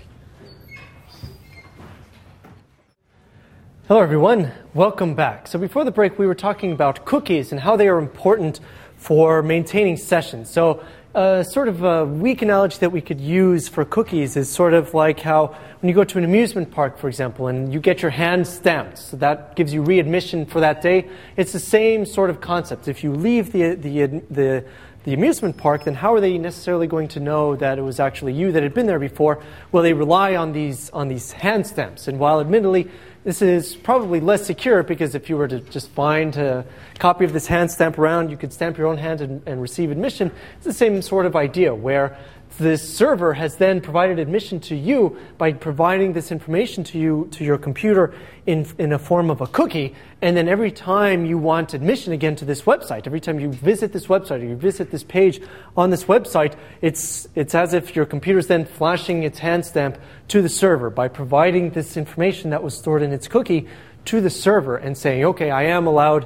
Hello, everyone. Welcome back. So before the break, we were talking about cookies and how they are important for maintaining sessions. So sort of a weak analogy that we could use for cookies is sort of like how when you go to an amusement park, for example, and you get your hand stamped, so that gives you readmission for that day. It's the same sort of concept. If you leave the amusement park, then how are they necessarily going to know that it was actually you that had been there before? Well, they rely on these hand stamps. And while admittedly this is probably less secure, because if you were to just find a copy of this hand stamp around, you could stamp your own hand and receive admission. It's the same sort of idea, where this server has then provided admission to you by providing this information to you, to your computer, in a form of a cookie. And then every time you want admission again to this website, every time you visit this website or you visit this page on this website, it's as if your computer is then flashing its hand stamp to the server by providing this information that was stored in its cookie to the server and saying, okay, I am allowed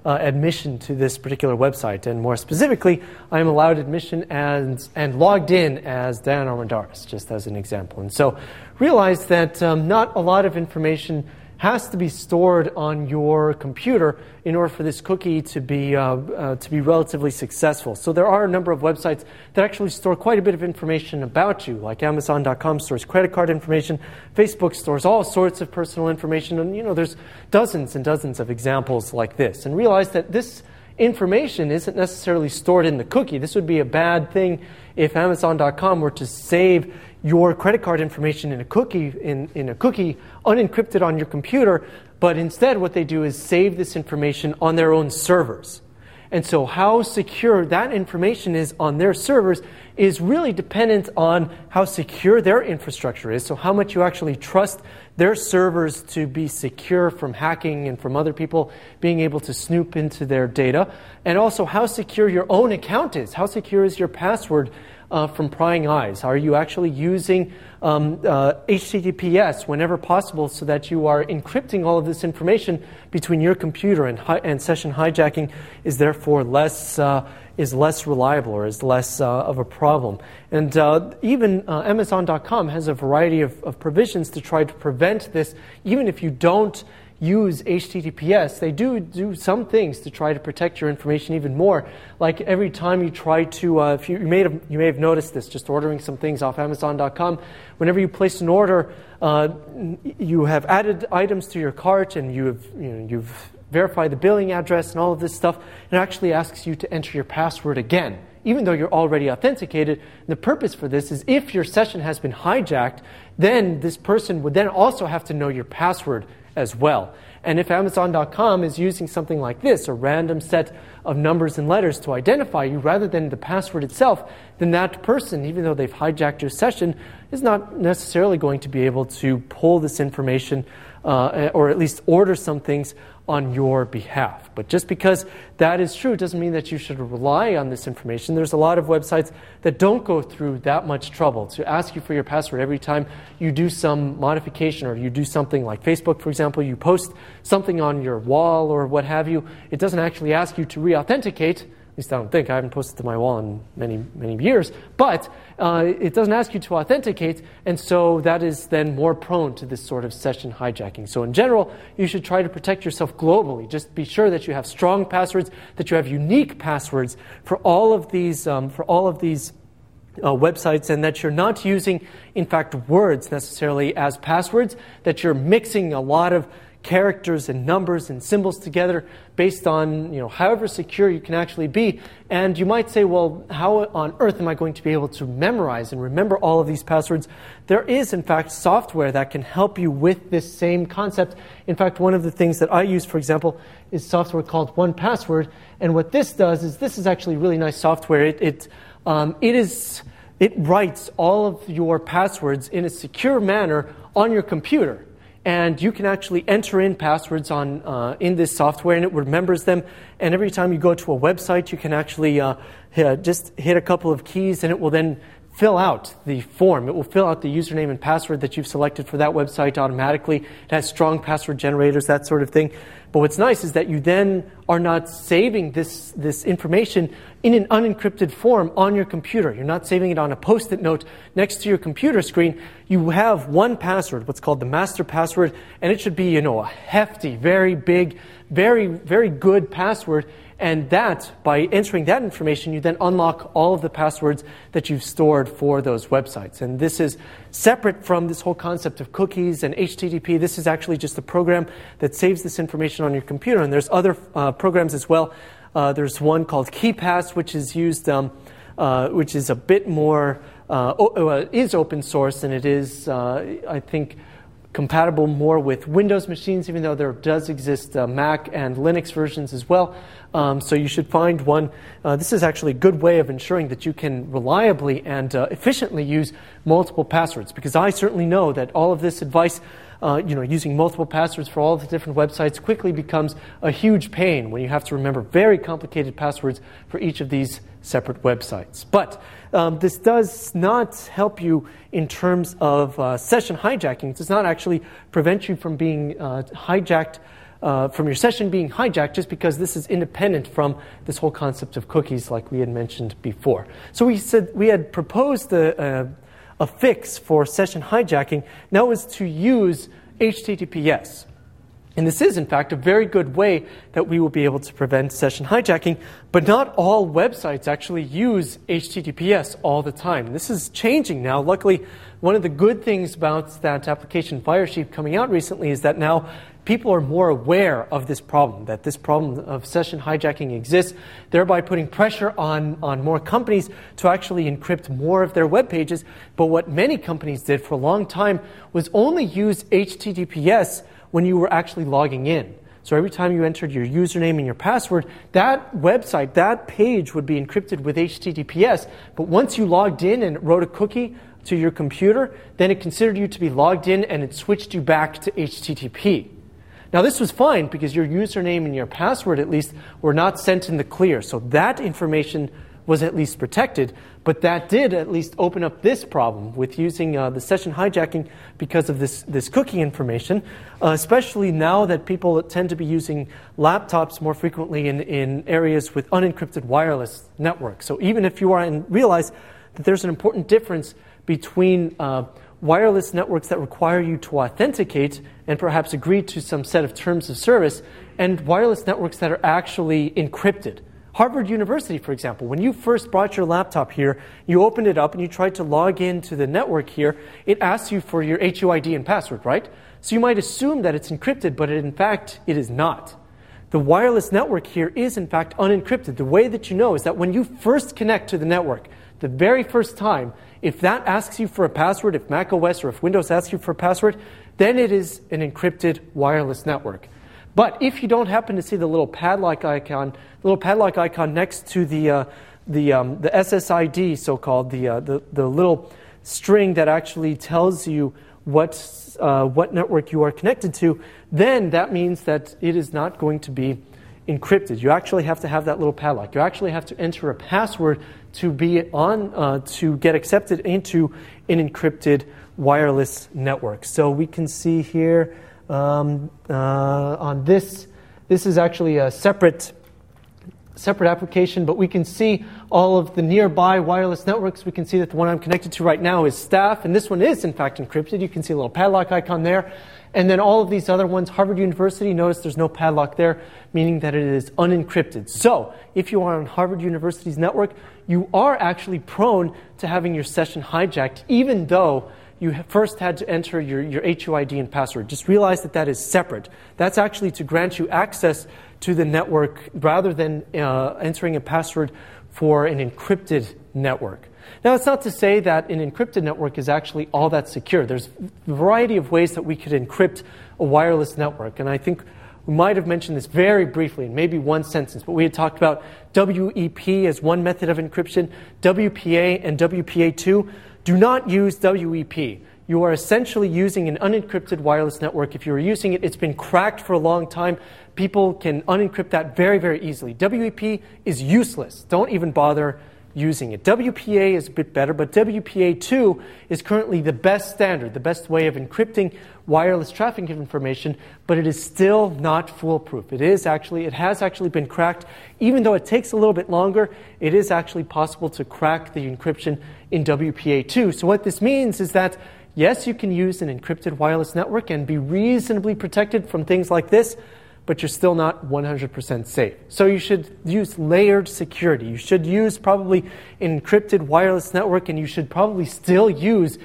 admission to this particular website. And more specifically, I am allowed admission and logged in as Dan Armendariz, just as an example. And so realize that not a lot of information has to be stored on your computer in order for this cookie to be relatively successful. So there are a number of websites that actually store quite a bit of information about you, like Amazon.com stores credit card information, Facebook stores all sorts of personal information, and there's dozens and dozens of examples like this. And realize that this information isn't necessarily stored in the cookie. This would be a bad thing if Amazon.com were to save your credit card information in a cookie unencrypted on your computer, but instead what they do is save this information on their own servers. And so how secure that information is on their servers is really dependent on how secure their infrastructure is, so how much you actually trust their servers to be secure from hacking and from other people being able to snoop into their data, and also how secure your own account is. How secure is your password from prying eyes? Are you actually using HTTPS whenever possible so that you are encrypting all of this information between your computer and session hijacking is therefore less reliable or is less of a problem? And even Amazon.com has a variety of provisions to try to prevent this. Even if you don't use HTTPS, they do some things to try to protect your information even more. Like every time you try to, if you may have noticed this, just ordering some things off Amazon.com. Whenever you place an order, you have added items to your cart, and you've verified the billing address and all of this stuff. It actually asks you to enter your password again, even though you're already authenticated. And the purpose for this is if your session has been hijacked, then this person would then also have to know your password as well. And if Amazon.com is using something like this, a random set of numbers and letters to identify you rather than the password itself, then that person, even though they've hijacked your session, is not necessarily going to be able to pull this information or at least order some things on your behalf. But just because that is true doesn't mean that you should rely on this information. There's a lot of websites that don't go through that much trouble to ask you for your password every time you do some modification or you do something like Facebook, for example. You post something on your wall or what have you. It doesn't actually ask you to re-authenticate. At least I don't think. I haven't posted to my wall in many, many years. But it doesn't ask you to authenticate, and so that is then more prone to this sort of session hijacking. So in general, you should try to protect yourself globally. Just be sure that you have strong passwords, that you have unique passwords for all of these websites, and that you're not using, in fact, words necessarily as passwords, that you're mixing a lot of characters and numbers and symbols together based on, however secure you can actually be. And you might say, well, how on earth am I going to be able to memorize and remember all of these passwords? There is, in fact, software that can help you with this same concept. In fact, one of the things that I use, for example, is software called 1Password. And what this does is this is actually really nice software. It writes all of your passwords in a secure manner on your computer. And you can actually enter in passwords in this software, and it remembers them. And every time you go to a website, you can actually just hit a couple of keys, and it will then fill out the form. It will fill out the username and password that you've selected for that website automatically. It has strong password generators, that sort of thing. But what's nice is that you then are not saving this information in an unencrypted form on your computer. You're not saving it on a Post-it note next to your computer screen. You have one password, what's called the master password, and it should be, a hefty, very big, very, very good password. And that, by entering that information, you then unlock all of the passwords that you've stored for those websites. And this is separate from this whole concept of cookies and HTTP. This is actually just a program that saves this information on your computer. And there's other programs as well. There's one called KeePass, which is used, which is a bit more, is open source, and it is, I think, compatible more with Windows machines, even though there does exist Mac and Linux versions as well. So you should find one. This is actually a good way of ensuring that you can reliably and efficiently use multiple passwords, because I certainly know that all of this advice, using multiple passwords for all of the different websites quickly becomes a huge pain when you have to remember very complicated passwords for each of these separate websites. But this does not help you in terms of session hijacking. It does not actually prevent you from being hijacked your session being hijacked, just because this is independent from this whole concept of cookies, like we had mentioned before. So we said we had proposed a fix for session hijacking. Now is to use HTTPS. And this is, in fact, a very good way that we will be able to prevent session hijacking, but not all websites actually use HTTPS all the time. This is changing now. Luckily, one of the good things about that application Firesheep coming out recently is that now people are more aware of this problem, that this problem of session hijacking exists, thereby putting pressure on more companies to actually encrypt more of their web pages. But what many companies did for a long time was only use HTTPS when you were actually logging in. So every time you entered your username and your password, that website, that page would be encrypted with HTTPS. But once you logged in and it wrote a cookie to your computer, then it considered you to be logged in and it switched you back to HTTP. Now this was fine because your username and your password at least were not sent in the clear. So that information was at least protected, but that did at least open up this problem with using the session hijacking because of this cookie information, especially now that people tend to be using laptops more frequently in areas with unencrypted wireless networks. So even if you are, and realize that there's an important difference between wireless networks that require you to authenticate and perhaps agree to some set of terms of service, and wireless networks that are actually encrypted. Harvard University, for example, when you first brought your laptop here, you opened it up and you tried to log into the network here, it asks you for your HUID and password, right? So you might assume that it's encrypted, but in fact, it is not. The wireless network here is in fact unencrypted. The way that you know is that when you first connect to the network, the very first time, if that asks you for a password, if Mac OS or if Windows asks you for a password, then it is an encrypted wireless network. But if you don't happen to see the little padlock icon next to the SSID, so-called, the little string that actually tells you what network you are connected to, then that means that it is not going to be encrypted. You actually have to have that little padlock. You actually have to enter a password to be on to get accepted into an encrypted wireless network. So we can see here on this is actually a separate application, but we can see all of the nearby wireless networks. We can see that the one I'm connected to right now is Staff, and this one is in fact encrypted. You can see a little padlock icon there. And then all of these other ones, Harvard University, notice there's no padlock there, meaning that it is unencrypted. So if you are on Harvard University's network, you are actually prone to having your session hijacked, even though you first had to enter your HUID and password. Just realize that that is separate. That's actually to grant you access to the network rather than entering a password for an encrypted network. Now, it's not to say that an encrypted network is actually all that secure. There's a variety of ways that we could encrypt a wireless network, and I think we might have mentioned this very briefly in maybe one sentence, but we had talked about WEP as one method of encryption. WPA and WPA2. Do not use WEP. You are essentially using an unencrypted wireless network. If you're using it, it's been cracked for a long time. People can unencrypt that very, very easily. WEP is useless. Don't even bother using it. WPA is a bit better, but WPA2 is currently the best standard, the best way of encrypting wireless traffic information, but it is still not foolproof. It has actually been cracked. Even though it takes a little bit longer, it is actually possible to crack the encryption in WPA2. So what this means is that, yes, you can use an encrypted wireless network and be reasonably protected from things like this, but you're still not 100% safe. So you should use layered security. You should use probably an encrypted wireless network, and you should probably still use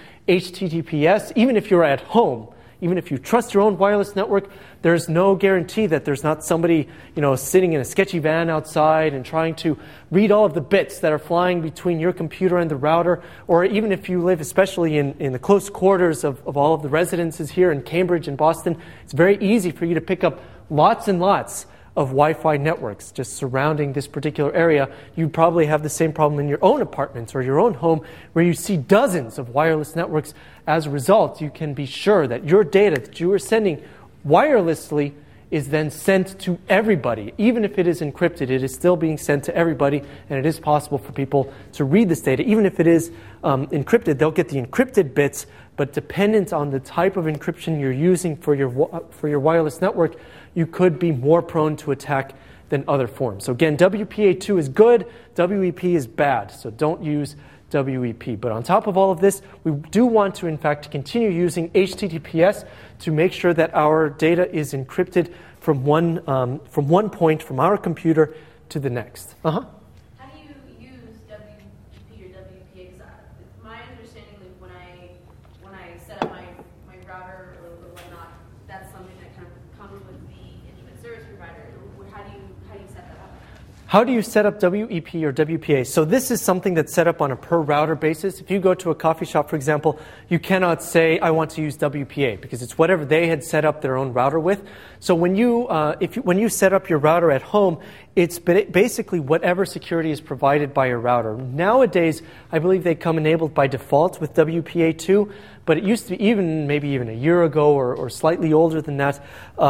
HTTPS, even if you're at home. Even if you trust your own wireless network, there's no guarantee that there's not somebody, sitting in a sketchy van outside and trying to read all of the bits that are flying between your computer and the router. Or even if you live, especially in the close quarters of all of the residences here in Cambridge and Boston, it's very easy for you to pick up lots and lots of Wi-Fi networks just surrounding this particular area. You probably have the same problem in your own apartment or your own home where you see dozens of wireless networks. As a result, you can be sure that your data that you are sending wirelessly is then sent to everybody. Even if it is encrypted, it is still being sent to everybody, and it is possible for people to read this data. Even if it is encrypted, they'll get the encrypted bits, but dependent on the type of encryption you're using for your wireless network, you could be more prone to attack than other forms. So again, WPA2 is good, WEP is bad, so don't use WEP. But on top of all of this, we do want to, in fact, continue using HTTPS to make sure that our data is encrypted from one point from our computer to the next. How do you use WEP or WPA? Because my understanding, like when I set up my router or whatnot, that's something that kind of comes with the internet service provider. How do you set that up? How do you set up WEP or WPA? So this is something that's set up on a per router basis. If you go to a coffee shop, for example, you cannot say, I want to use WPA, because it's whatever they had set up their own router with. So when you set up your router at home, it's basically whatever security is provided by your router. Nowadays, I believe they come enabled by default with WPA2, but it used to be maybe even a year ago or slightly older than that,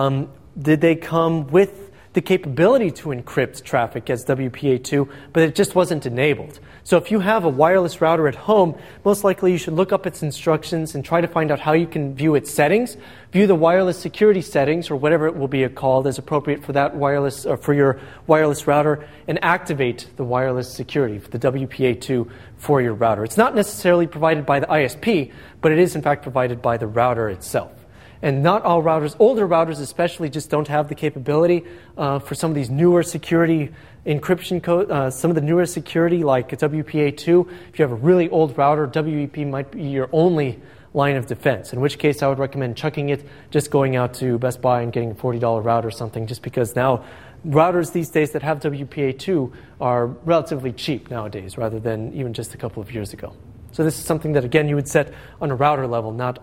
did they come with the capability to encrypt traffic as WPA2, but it just wasn't enabled. So if you have a wireless router at home, most likely you should look up its instructions and try to find out how you can view its settings, view the wireless security settings, or whatever it will be called as appropriate for that wireless or for your wireless router, and activate the wireless security, the WPA2 for your router. It's not necessarily provided by the ISP, but it is in fact provided by the router itself. And not all routers, older routers especially, just don't have the capability for some of these newer security encryption code, some of the newer security like WPA2. If you have a really old router, WEP might be your only line of defense, in which case I would recommend chucking it, just going out to Best Buy and getting a $40 router or something, just because now routers these days that have WPA2 are relatively cheap nowadays, rather than even just a couple of years ago. So this is something that, again, you would set on a router level, not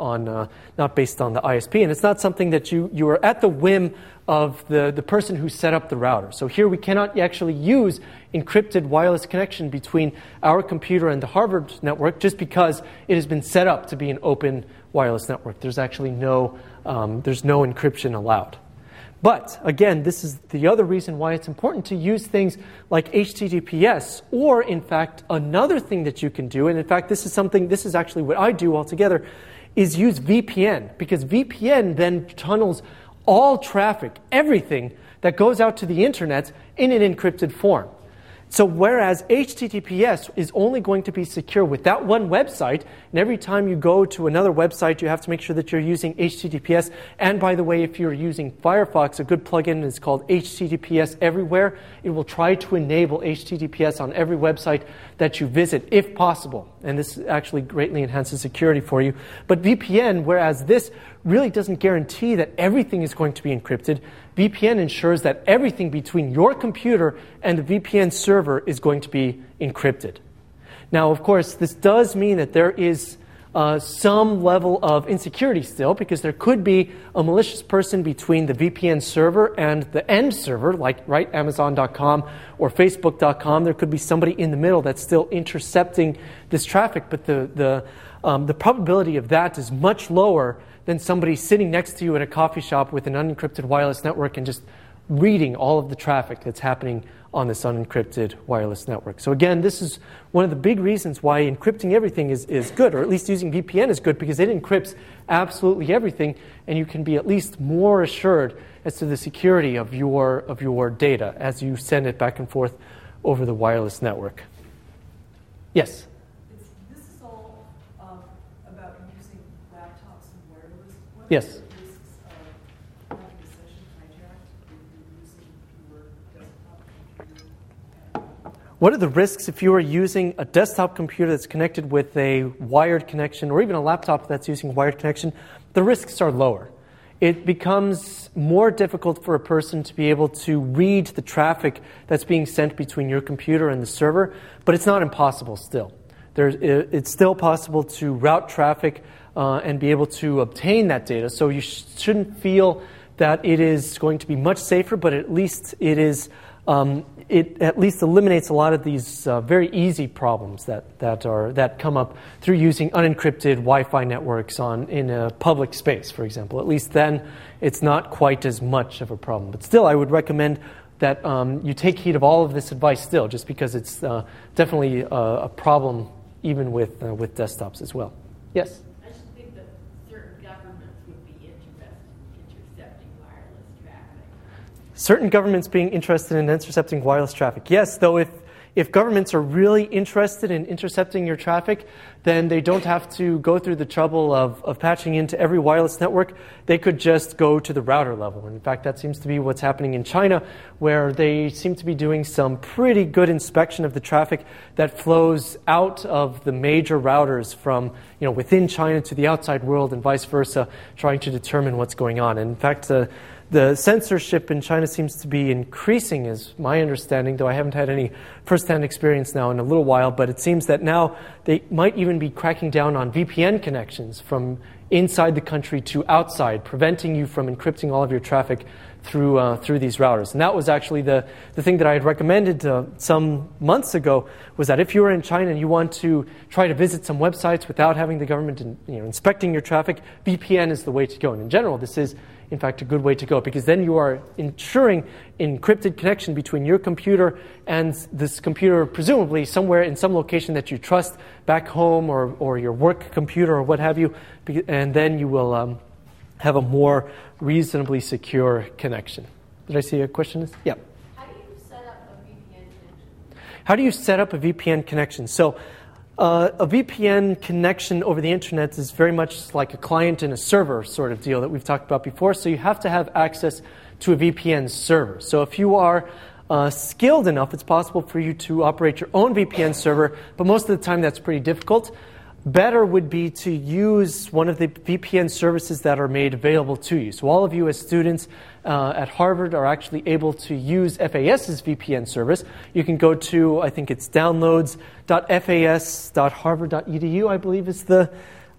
based on the ISP. And it's not something that you are at the whim of the person who set up the router. So here we cannot actually use encrypted wireless connection between our computer and the Harvard network just because it has been set up to be an open wireless network. There's actually no encryption allowed. But again, this is the other reason why it's important to use things like HTTPS, or in fact, another thing that you can do, and in fact, this is actually what I do altogether, is use VPN, because VPN then tunnels all traffic, everything that goes out to the internet in an encrypted form. So whereas HTTPS is only going to be secure with that one website, and every time you go to another website, you have to make sure that you're using HTTPS. And by the way, if you're using Firefox, a good plugin is called HTTPS Everywhere. It will try to enable HTTPS on every website that you visit, if possible. And this actually greatly enhances security for you. But VPN, whereas this really doesn't guarantee that everything is going to be encrypted, VPN ensures that everything between your computer and the VPN server is going to be encrypted. Now, of course, this does mean that there is some level of insecurity still, because there could be a malicious person between the VPN server and the end server, like Amazon.com or Facebook.com. There could be somebody in the middle that's still intercepting this traffic, but the probability of that is much lower than somebody sitting next to you at a coffee shop with an unencrypted wireless network and just reading all of the traffic that's happening on this unencrypted wireless network. So again, this is one of the big reasons why encrypting everything is good, or at least using VPN is good, because it encrypts absolutely everything, and you can be at least more assured as to the security of your data as you send it back and forth over the wireless network. Yes? This is all about using laptops and wireless. What Yes. are the risks of having a session hijacked if you're using your desktop computer? What are the risks if you are using a desktop computer that's connected with a wired connection, or even a laptop that's using a wired connection? The risks are lower. It becomes more difficult for a person to be able to read the traffic that's being sent between your computer and the server, but it's not impossible still. It's still possible to route traffic and be able to obtain that data. So you shouldn't feel that it is going to be much safer, but at least it is. It at least eliminates a lot of these very easy problems that come up through using unencrypted Wi-Fi networks in a public space, for example. At least then it's not quite as much of a problem. But still, I would recommend that you take heed of all of this advice still, just because it's definitely a problem even with desktops as well. Yes? I just think that governments would be interested in intercepting wireless traffic. Certain governments being interested in intercepting wireless traffic. Yes, though if governments are really interested in intercepting your traffic, then they don't have to go through the trouble of patching into every wireless network. They could just go to the router level. And in fact, that seems to be what's happening in China, where they seem to be doing some pretty good inspection of the traffic that flows out of the major routers from within China to the outside world and vice versa, trying to determine what's going on. And in fact, the censorship in China seems to be increasing, is my understanding, though I haven't had any first-hand experience now in a little while, but it seems that now they might even be cracking down on VPN connections from inside the country to outside, preventing you from encrypting all of your traffic through these routers. And that was actually the thing that I had recommended some months ago, was that if you were in China and you want to try to visit some websites without having the government inspecting your traffic, VPN is the way to go. And in general, this is in fact a good way to go, because then you are ensuring encrypted connection between your computer and this computer, presumably somewhere in some location that you trust, back home or your work computer or what have you, and then you will have a more reasonably secure connection. Did I see a question? Yeah. How do you set up a VPN connection? How do you set up a VPN connection? So a VPN connection over the internet is very much like a client and a server sort of deal that we've talked about before. So you have to have access to a VPN server. So if you are skilled enough, it's possible for you to operate your own VPN server, but most of the time that's pretty difficult. Better would be to use one of the VPN services that are made available to you. So all of you as students at Harvard are actually able to use FAS's VPN service. You can go to, I think it's downloads.fas.harvard.edu, I believe is the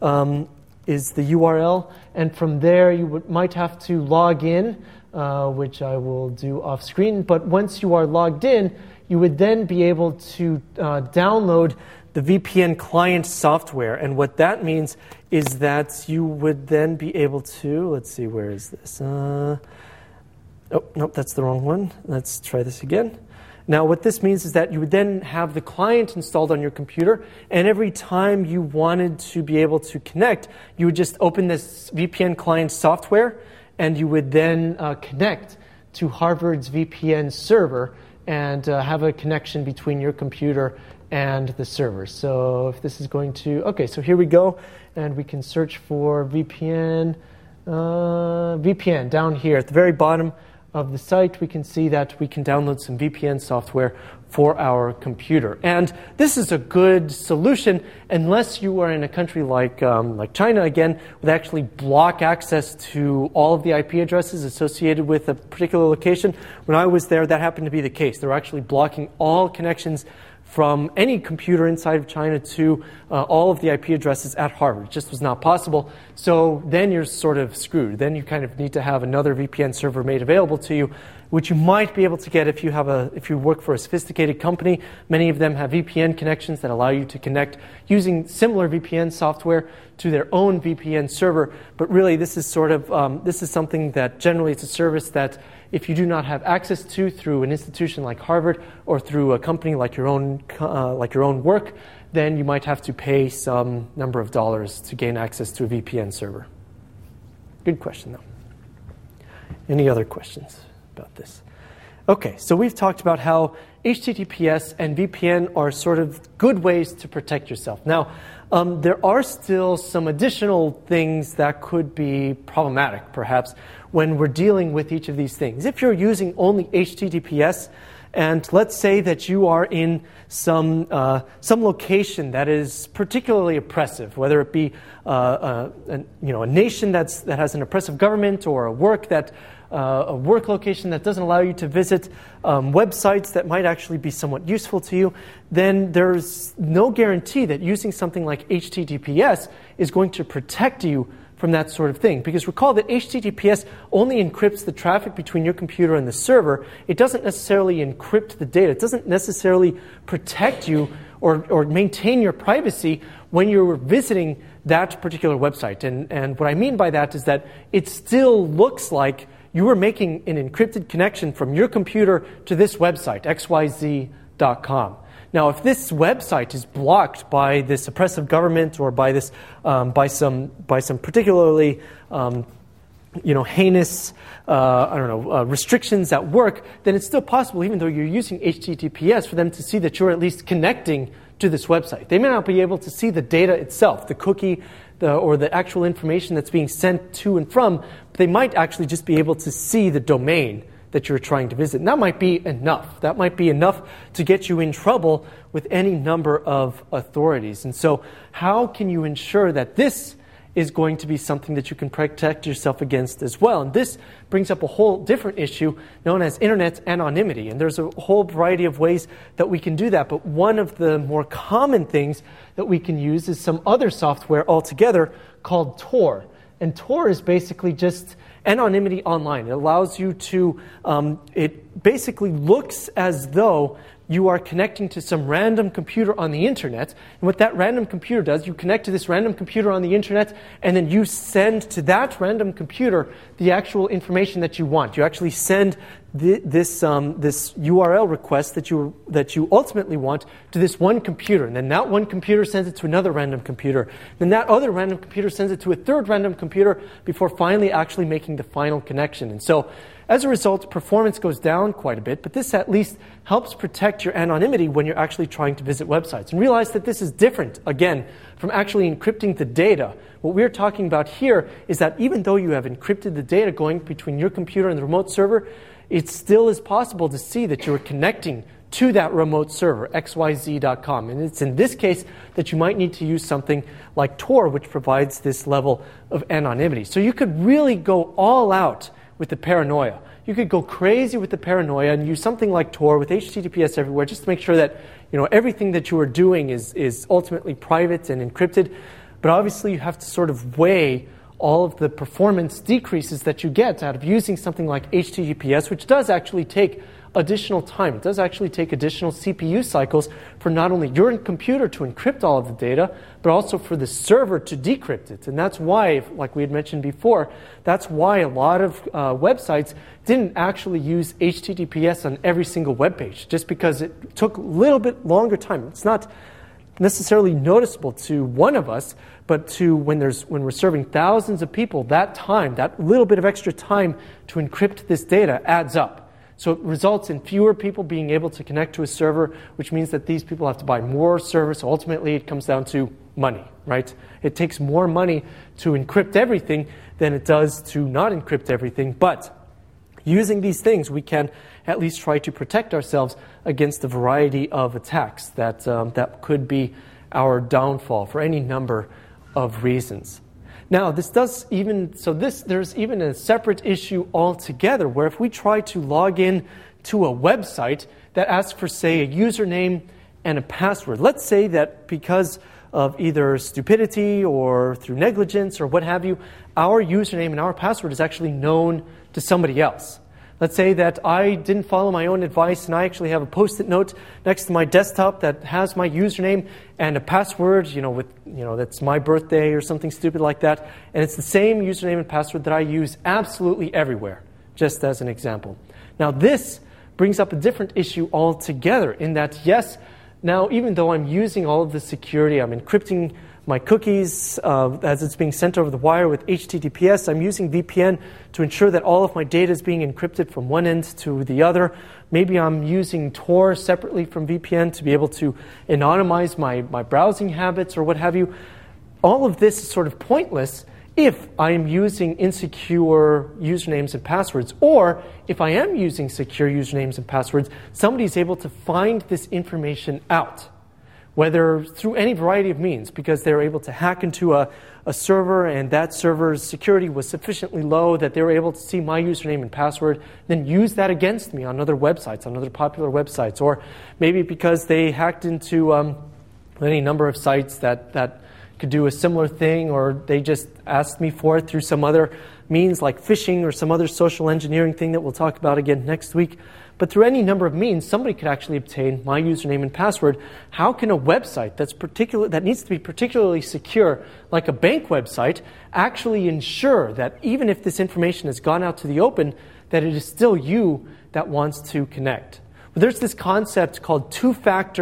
URL. And from there you might have to log in, which I will do off screen. But once you are logged in, you would then be able to download the VPN client software. And what that means is that you would then be able to, let's see, where is this? Oh, nope, that's the wrong one. Let's try this again. Now, what this means is that you would then have the client installed on your computer, and every time you wanted to be able to connect, you would just open this VPN client software, and you would then connect to Harvard's VPN server and have a connection between your computer and the server. So if this is going to, okay, so here we go, and we can search for VPN. VPN down here at the very bottom of the site, we can see that we can download some VPN software for our computer. And this is a good solution unless you are in a country like China, again, would actually block access to all of the IP addresses associated with a particular location. When I was there, that happened to be the case. They were actually blocking all connections from any computer inside of China to all of the IP addresses at Harvard. It just was not possible. So then you're sort of screwed. Then you kind of need to have another VPN server made available to you, which you might be able to get if you work for a sophisticated company. Many of them have VPN connections that allow you to connect using similar VPN software to their own VPN server. But really, this is sort of this is something that generally it's a service that if you do not have access to through an institution like Harvard or through a company like your own work, then you might have to pay some number of dollars to gain access to a VPN server. Good question, though. Any other questions about this? Okay, so we've talked about how HTTPS and VPN are sort of good ways to protect yourself. Now, there are still some additional things that could be problematic, perhaps, when we're dealing with each of these things. If you're using only HTTPS, and let's say that you are in some location that is particularly oppressive, whether it be a nation that has an oppressive government, or a work location that doesn't allow you to visit websites that might actually be somewhat useful to you, then there's no guarantee that using something like HTTPS is going to protect you from that sort of thing. Because recall that HTTPS only encrypts the traffic between your computer and the server. It doesn't necessarily encrypt the data. It doesn't necessarily protect you or maintain your privacy when you're visiting that particular website. And what I mean by that is that it still looks like you are making an encrypted connection from your computer to this website, xyz.com. Now, if this website is blocked by this oppressive government or by this by some particularly heinous restrictions at work, then it's still possible, even though you're using HTTPS, for them to see that you're at least connecting to this website. They may not be able to see the data itself, the cookie, or the actual information that's being sent to and from, but they might actually just be able to see the domain that you're trying to visit. And that might be enough. That might be enough to get you in trouble with any number of authorities. And so how can you ensure that this is going to be something that you can protect yourself against as well? And this brings up a whole different issue known as internet anonymity. And there's a whole variety of ways that we can do that. But one of the more common things that we can use is some other software altogether called Tor. And Tor is basically just anonymity online. It allows you to, it basically looks as though you are connecting to some random computer on the internet. And what that random computer does, you connect to this random computer on the internet, and then you send to that random computer the actual information that you want. You actually send this URL request that you ultimately want to this one computer. And then that one computer sends it to another random computer. Then that other random computer sends it to a third random computer before finally actually making the final connection. And so, as a result, performance goes down quite a bit, but this at least helps protect your anonymity when you're actually trying to visit websites. And realize that this is different, again, from actually encrypting the data. What we're talking about here is that even though you have encrypted the data going between your computer and the remote server, it still is possible to see that you're connecting to that remote server, xyz.com. And it's in this case that you might need to use something like Tor, which provides this level of anonymity. So you could really go all out with the paranoia. You could go crazy with the paranoia and use something like Tor with HTTPS everywhere just to make sure that everything that you are doing is ultimately private and encrypted. But obviously you have to sort of weigh all of the performance decreases that you get out of using something like HTTPS, which does actually take additional time. It does actually take additional CPU cycles for not only your computer to encrypt all of the data, but also for the server to decrypt it. And that's why, like we had mentioned before, that's why a lot of websites didn't actually use HTTPS on every single web page, just because it took a little bit longer time. It's not necessarily noticeable to one of us, but to when we're serving thousands of people, that time, that little bit of extra time to encrypt this data adds up. So it results in fewer people being able to connect to a server, which means that these people have to buy more servers. So ultimately, it comes down to money, right? It takes more money to encrypt everything than it does to not encrypt everything. But using these things, we can at least try to protect ourselves against a variety of attacks that could be our downfall for any number of reasons. Now, there's even a separate issue altogether where if we try to log in to a website that asks for, say, a username and a password, let's say that because of either stupidity or through negligence or what have you, our username and our password is actually known to somebody else. Let's say that I didn't follow my own advice and I actually have a Post-it note next to my desktop that has my username and a password, that's my birthday or something stupid like that. And it's the same username and password that I use absolutely everywhere, just as an example. Now this brings up a different issue altogether in that, yes, now even though I'm using all of the security, I'm encrypting my cookies as it's being sent over the wire with HTTPS. I'm using VPN to ensure that all of my data is being encrypted from one end to the other. Maybe I'm using Tor separately from VPN to be able to anonymize my browsing habits or what have you. All of this is sort of pointless if I am using insecure usernames and passwords, or if I am using secure usernames and passwords, somebody is able to find this information out, whether through any variety of means, because they're able to hack into a server and that server's security was sufficiently low that they were able to see my username and password, then use that against me on other websites, on other popular websites. Or maybe because they hacked into any number of sites that could do a similar thing, or they just asked me for it through some other means like phishing or some other social engineering thing that we'll talk about again next week. But through any number of means, somebody could actually obtain my username and password. How can a website that needs to be particularly secure, like a bank website, actually ensure that even if this information has gone out to the open, that it is still you that wants to connect? Well, there's this concept called two-factor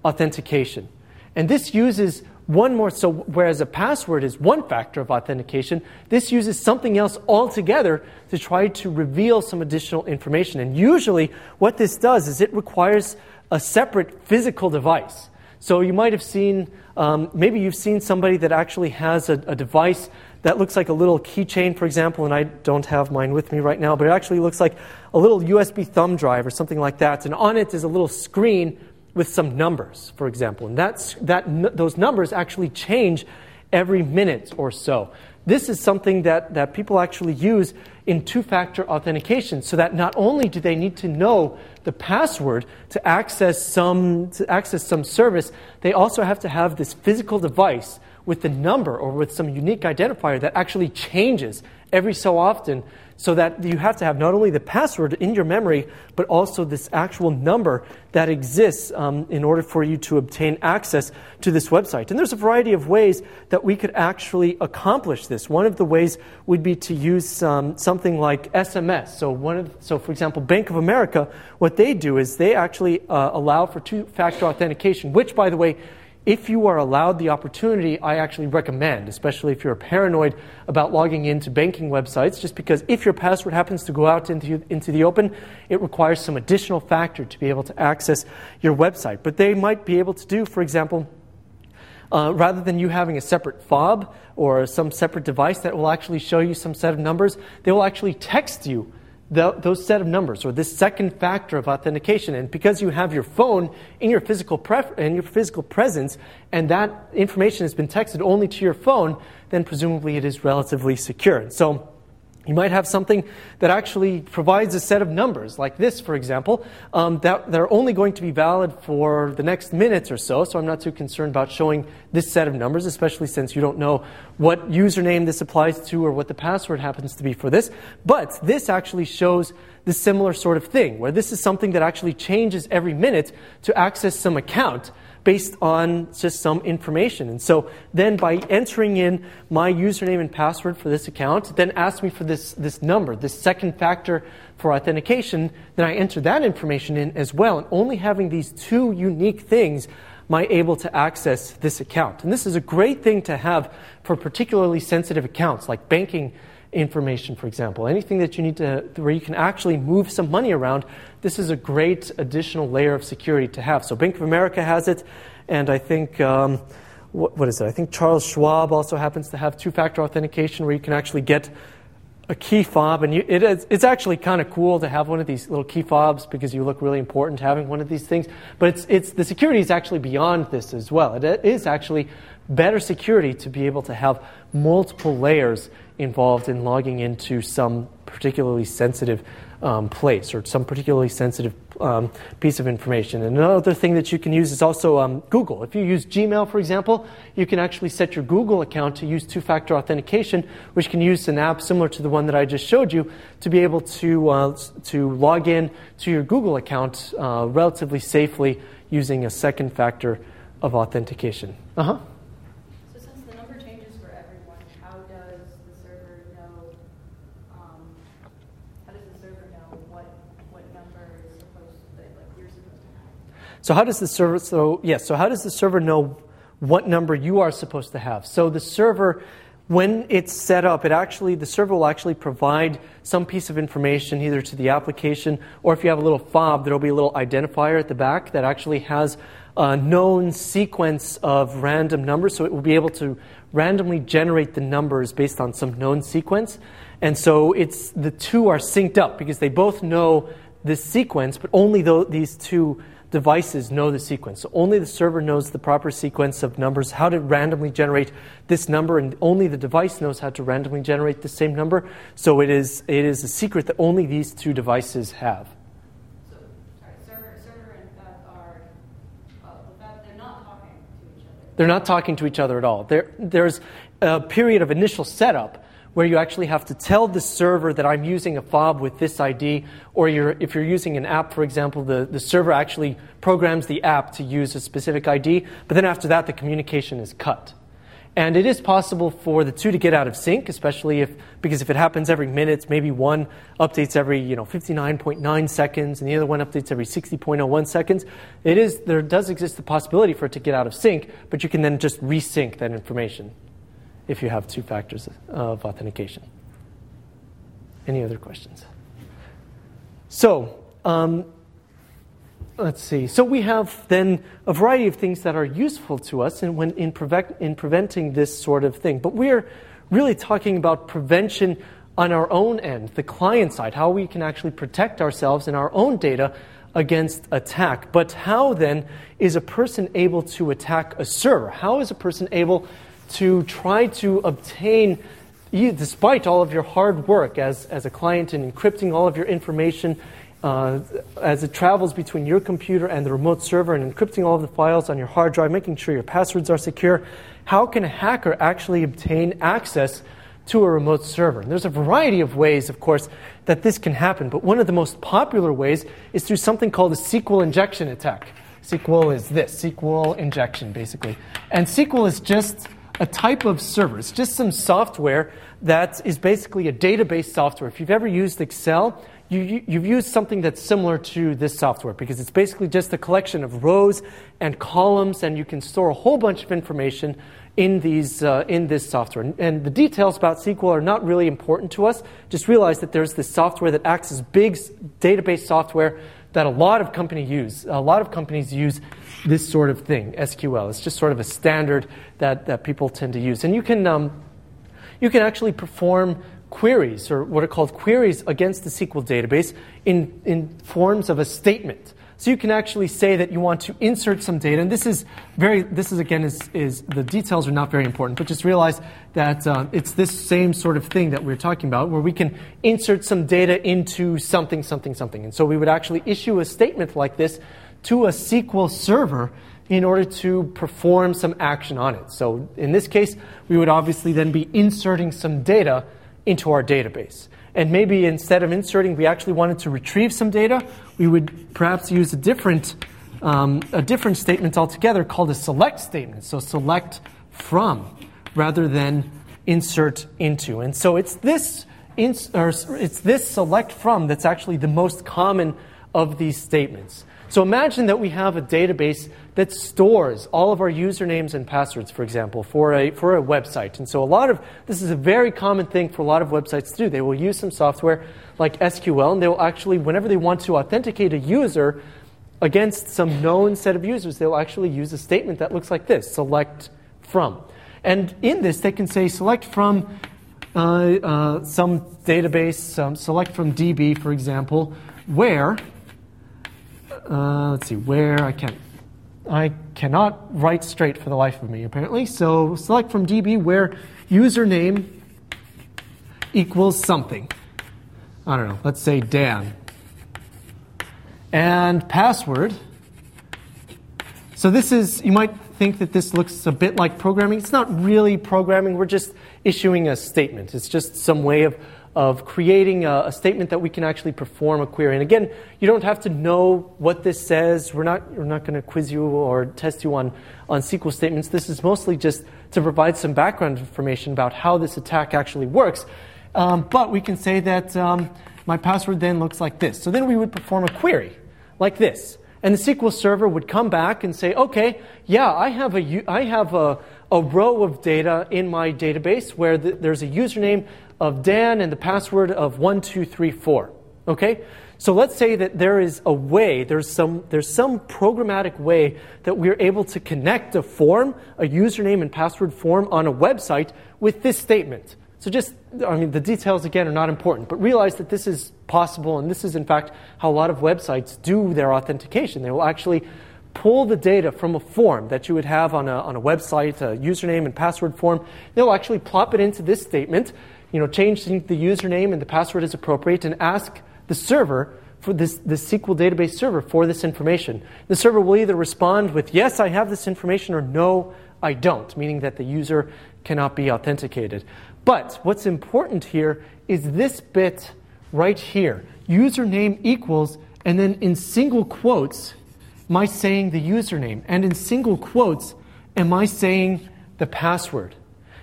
authentication. And this uses one more, so whereas a password is one factor of authentication, this uses something else altogether to try to reveal some additional information. And usually what this does is it requires a separate physical device. So you might have seen, maybe you've seen somebody that actually has a device that looks like a little keychain, for example, and I don't have mine with me right now, but it actually looks like a little USB thumb drive or something like that. And on it is a little screen with some numbers, for example. And those numbers actually change every minute or so. This is something that people actually use in two-factor authentication, so that not only do they need to know the password to access some service, they also have to have this physical device with the number or with some unique identifier that actually changes every so often, so that you have to have not only the password in your memory, but also this actual number that exists in order for you to obtain access to this website. And there's a variety of ways that we could actually accomplish this. One of the ways would be to use something like SMS. So for example, Bank of America, what they do is they actually allow for two-factor authentication, which, by the way, if you are allowed the opportunity, I actually recommend, especially if you're paranoid about logging into banking websites, just because if your password happens to go out into the open, it requires some additional factor to be able to access your website. But they might be able to do, for example, rather than you having a separate fob or some separate device that will actually show you some set of numbers, they will actually text you those set of numbers, or this second factor of authentication. And because you have your phone in your physical presence, and that information has been texted only to your phone, then presumably it is relatively secure. And so you might have something that actually provides a set of numbers, like this, for example, that they're only going to be valid for the next minutes or so. So I'm not too concerned about showing this set of numbers, especially since you don't know what username this applies to or what the password happens to be for this. But this actually shows the similar sort of thing, where this is something that actually changes every minute to access some account based on just some information. And so then by entering in my username and password for this account, then ask me for this number, this second factor for authentication, then I enter that information in as well. And only having these two unique things am I able to access this account. And this is a great thing to have for particularly sensitive accounts, like banking information, for example. Anything that you need to, where you can actually move some money around, this is a great additional layer of security to have. So Bank of America has it, and I think, what is it? I think Charles Schwab also happens to have two-factor authentication, where you can actually get a key fob, and it's actually kind of cool to have one of these little key fobs because you look really important having one of these things. But it's the security is actually beyond this as well. It is actually better security to be able to have multiple layers involved in logging into some particularly sensitive place or some particularly sensitive piece of information. And another thing that you can use is also Google. If you use Gmail, for example, you can actually set your Google account to use two-factor authentication, which can use an app similar to the one that I just showed you to be able to log in to your Google account relatively safely using a second factor of authentication. So since the number changes for everyone, how does the server know what number is supposed to, like, you're supposed to have? So how does the server know what number you are supposed to have? So the server, when it's set up, the server will actually provide some piece of information either to the application, or if you have a little fob, there will be a little identifier at the back that actually has a known sequence of random numbers. So it will be able to randomly generate the numbers based on some known sequence. And so the two are synced up because they both know this sequence, but only these two devices know the sequence. So only the server knows the proper sequence of numbers, how to randomly generate this number, and only the device knows how to randomly generate the same number. So it is a secret that only these two devices have. So, server and Fab are, they're not talking to each other. They're not talking to each other at all. There's a period of initial setup where you actually have to tell the server that I'm using a fob with this ID, or if you're using an app, for example, the server actually programs the app to use a specific ID, but then after that, the communication is cut. And it is possible for the two to get out of sync, especially because if it happens every minute, maybe one updates every 59.9 seconds and the other one updates every 60.01 seconds. There does exist the possibility for it to get out of sync, but you can then just resync that information if you have two factors of authentication. Any other questions? So, let's see. So we have then a variety of things that are useful to us in preventing this sort of thing. But we're really talking about prevention on our own end, the client side, how we can actually protect ourselves and our own data against attack. But how then is a person able to attack a server? How is a person able to try to obtain, despite all of your hard work as a client in encrypting all of your information, as it travels between your computer and the remote server and encrypting all of the files on your hard drive, making sure your passwords are secure, how can a hacker actually obtain access to a remote server? And there's a variety of ways, of course, that this can happen, but one of the most popular ways is through something called a SQL injection attack. SQL is this, SQL injection, basically. And SQL is just a type of server. It's just some software that is basically a database software. If you've ever used Excel, you've used something that's similar to this software because it's basically just a collection of rows and columns, and you can store a whole bunch of information in this software. And the details about SQL are not really important to us. Just realize that there's this software that acts as big database software that a lot of companies use. A lot of companies use this sort of thing, SQL. It's just sort of a standard that people tend to use. And you can actually perform queries, or what are called queries, against the SQL database in forms of a statement. So you can actually say that you want to insert some data, and this is again the details are not very important, but just realize that it's this same sort of thing that we're talking about, where we can insert some data into something, something, something. And so we would actually issue a statement like this to a SQL server in order to perform some action on it. So in this case, we would obviously then be inserting some data into our database. And maybe instead of inserting, we actually wanted to retrieve some data, we would perhaps use a different statement altogether called a select statement. So select from rather than insert into. And so it's this select from that's actually the most common of these statements. So imagine that we have a database that stores all of our usernames and passwords, for example, for a website. And so this is a very common thing for a lot of websites to do. They will use some software like SQL, and they will actually, whenever they want to authenticate a user against some known set of users, they'll actually use a statement that looks like this, select from. And in this, they can say select from some database, select from DB, for example, where, I cannot write straight for the life of me, apparently. So select from DB where username equals something. I don't know, let's say Dan. And password. So this is, you might think that this looks a bit like programming. It's not really programming. We're just issuing a statement. It's just some way of creating a statement that we can actually perform a query. And again, you don't have to know what this says. We're not going to quiz you or test you on SQL statements. This is mostly just to provide some background information about how this attack actually works. But we can say that my password then looks like this. So then we would perform a query like this. And the SQL server would come back and say, okay, yeah, I have a row of data in my database where there's a username of Dan and the password of 1234. Okay? So let's say that there is a way, there's some programmatic way that we're able to connect a form, a username and password form on a website with this statement. So the details again are not important, but realize that this is possible, and this is in fact how a lot of websites do their authentication. They will actually pull the data from a form that you would have on a website, a username and password form. They'll actually plop it into this statement, change the username and the password as appropriate, and ask the server, for the SQL database server, for this information. The server will either respond with, yes, I have this information, or no, I don't, meaning that the user cannot be authenticated. But what's important here is this bit right here. Username equals, and then in single quotes, am I saying the username? And in single quotes, am I saying the password?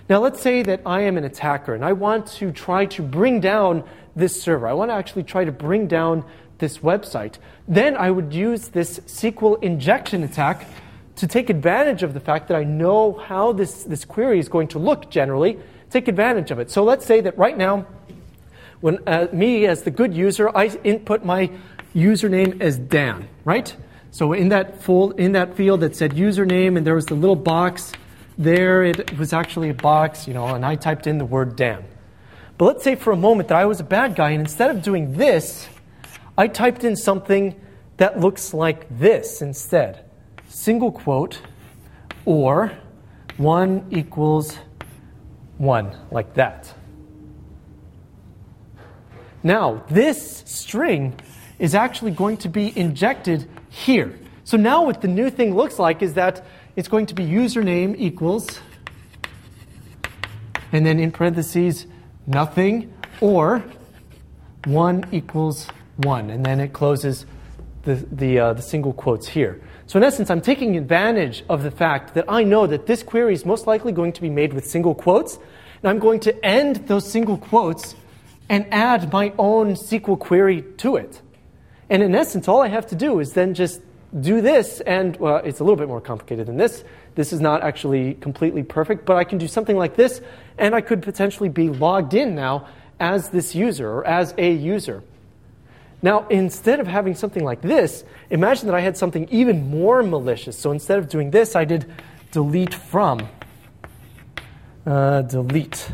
Now let's say that I am an attacker and I want to try to bring down this server. I want to actually try to bring down this website. Then I would use this SQL injection attack to take advantage of the fact that I know how this query is going to look generally, take advantage of it. So let's say that right now, when me as the good user, I input my username as Dan, right? So in that field that said username, and there was the little box there, it was actually a box, and I typed in the word Dan. But let's say for a moment that I was a bad guy, and instead of doing this, I typed in something that looks like this instead. Single quote, or 1 equals 1, like that. Now, this string is actually going to be injected here. So now what the new thing looks like is that it's going to be username equals, and then in parentheses, nothing, or 1 equals 1. And then it closes the single quotes here. So in essence, I'm taking advantage of the fact that I know that this query is most likely going to be made with single quotes, and I'm going to end those single quotes and add my own SQL query to it. And in essence, all I have to do is then just do this, and well, it's a little bit more complicated than this. This is not actually completely perfect, but I can do something like this, and I could potentially be logged in now as this user or as a user. Now, instead of having something like this, imagine that I had something even more malicious. So instead of doing this, I did delete from. Delete.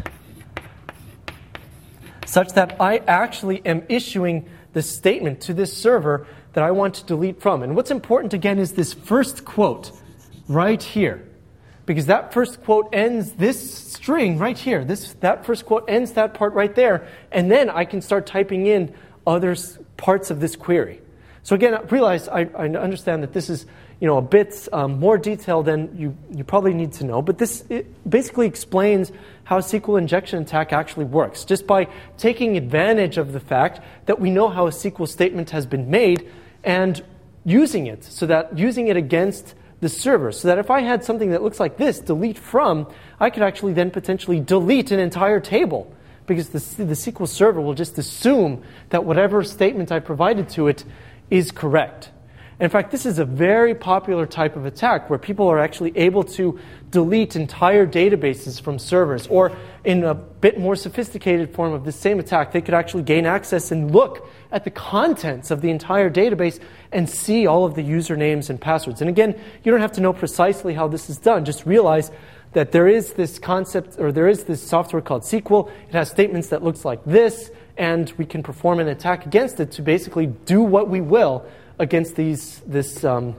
Such that I actually am issuing the statement to this server that I want to delete from. And what's important, again, is this first quote right here. Because that first quote ends this string right here. That first quote ends that part right there. And then I can start typing in other parts of this query. So again, I realize I understand that this is a bit more detailed than you probably need to know, but it basically explains how SQL injection attack actually works, just by taking advantage of the fact that we know how a SQL statement has been made and using it against the server, so that if I had something that looks like this, delete from, I could actually then potentially delete an entire table, because the SQL server will just assume that whatever statement I provided to it is correct. In fact, this is a very popular type of attack where people are actually able to delete entire databases from servers, or in a bit more sophisticated form of the same attack, they could actually gain access and look at the contents of the entire database and see all of the usernames and passwords. And again, you don't have to know precisely how this is done. Just realize that there is this concept, or there is this software called SQL. It has statements that looks like this, and we can perform an attack against it to basically do what we will against this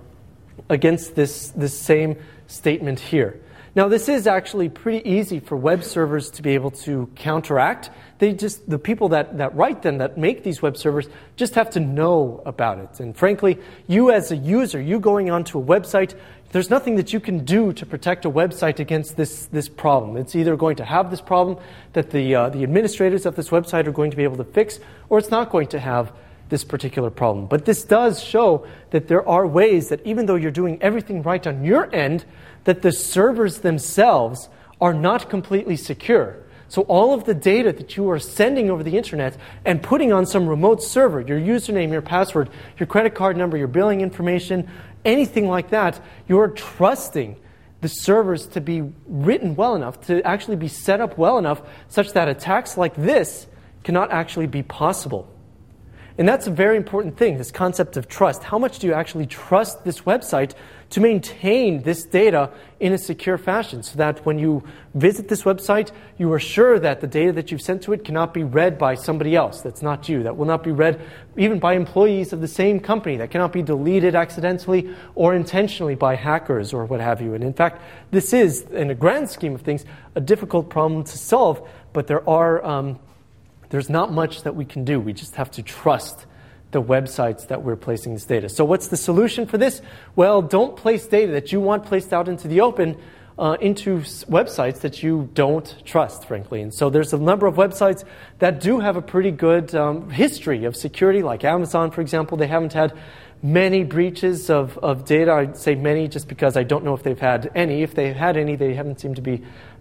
same statement here. Now, this is actually pretty easy for web servers to be able to counteract. The people that write them, that make these web servers, just have to know about it. And frankly, you as a user, you going onto a website, there's nothing that you can do to protect a website against this problem. It's either going to have this problem that the administrators of this website are going to be able to fix, or it's not going to have this particular problem. But this does show that there are ways that even though you're doing everything right on your end, that the servers themselves are not completely secure. So all of the data that you are sending over the internet and putting on some remote server, your username, your password, your credit card number, your billing information, anything like that, you're trusting the servers to be written well enough, to actually be set up well enough, such that attacks like this cannot actually be possible. And that's a very important thing, this concept of trust. How much do you actually trust this website to maintain this data in a secure fashion, so that when you visit this website, you are sure that the data that you've sent to it cannot be read by somebody else that's not you, that will not be read even by employees of the same company, that cannot be deleted accidentally or intentionally by hackers or what have you. And in fact, this is, in a grand scheme of things, a difficult problem to solve, but there's not much that we can do. We just have to trust the websites that we're placing this data. So what's the solution for this? Well, don't place data that you want placed out into the open into websites that you don't trust, frankly. And so there's a number of websites that do have a pretty good history of security, like Amazon, for example. They haven't had many breaches of data. I'd say many just because I don't know if they've had any. If they've had any, they haven't seemed to be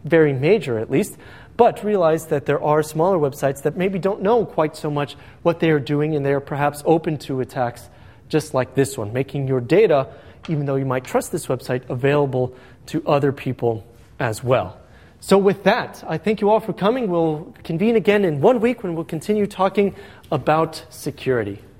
very major at least, but realize that there are smaller websites that maybe don't know quite so much what they are doing, and they are perhaps open to attacks just like this one, making your data, even though you might trust this website, available to other people as well. So with that, I thank you all for coming. We'll convene again in 1 week when we'll continue talking about security.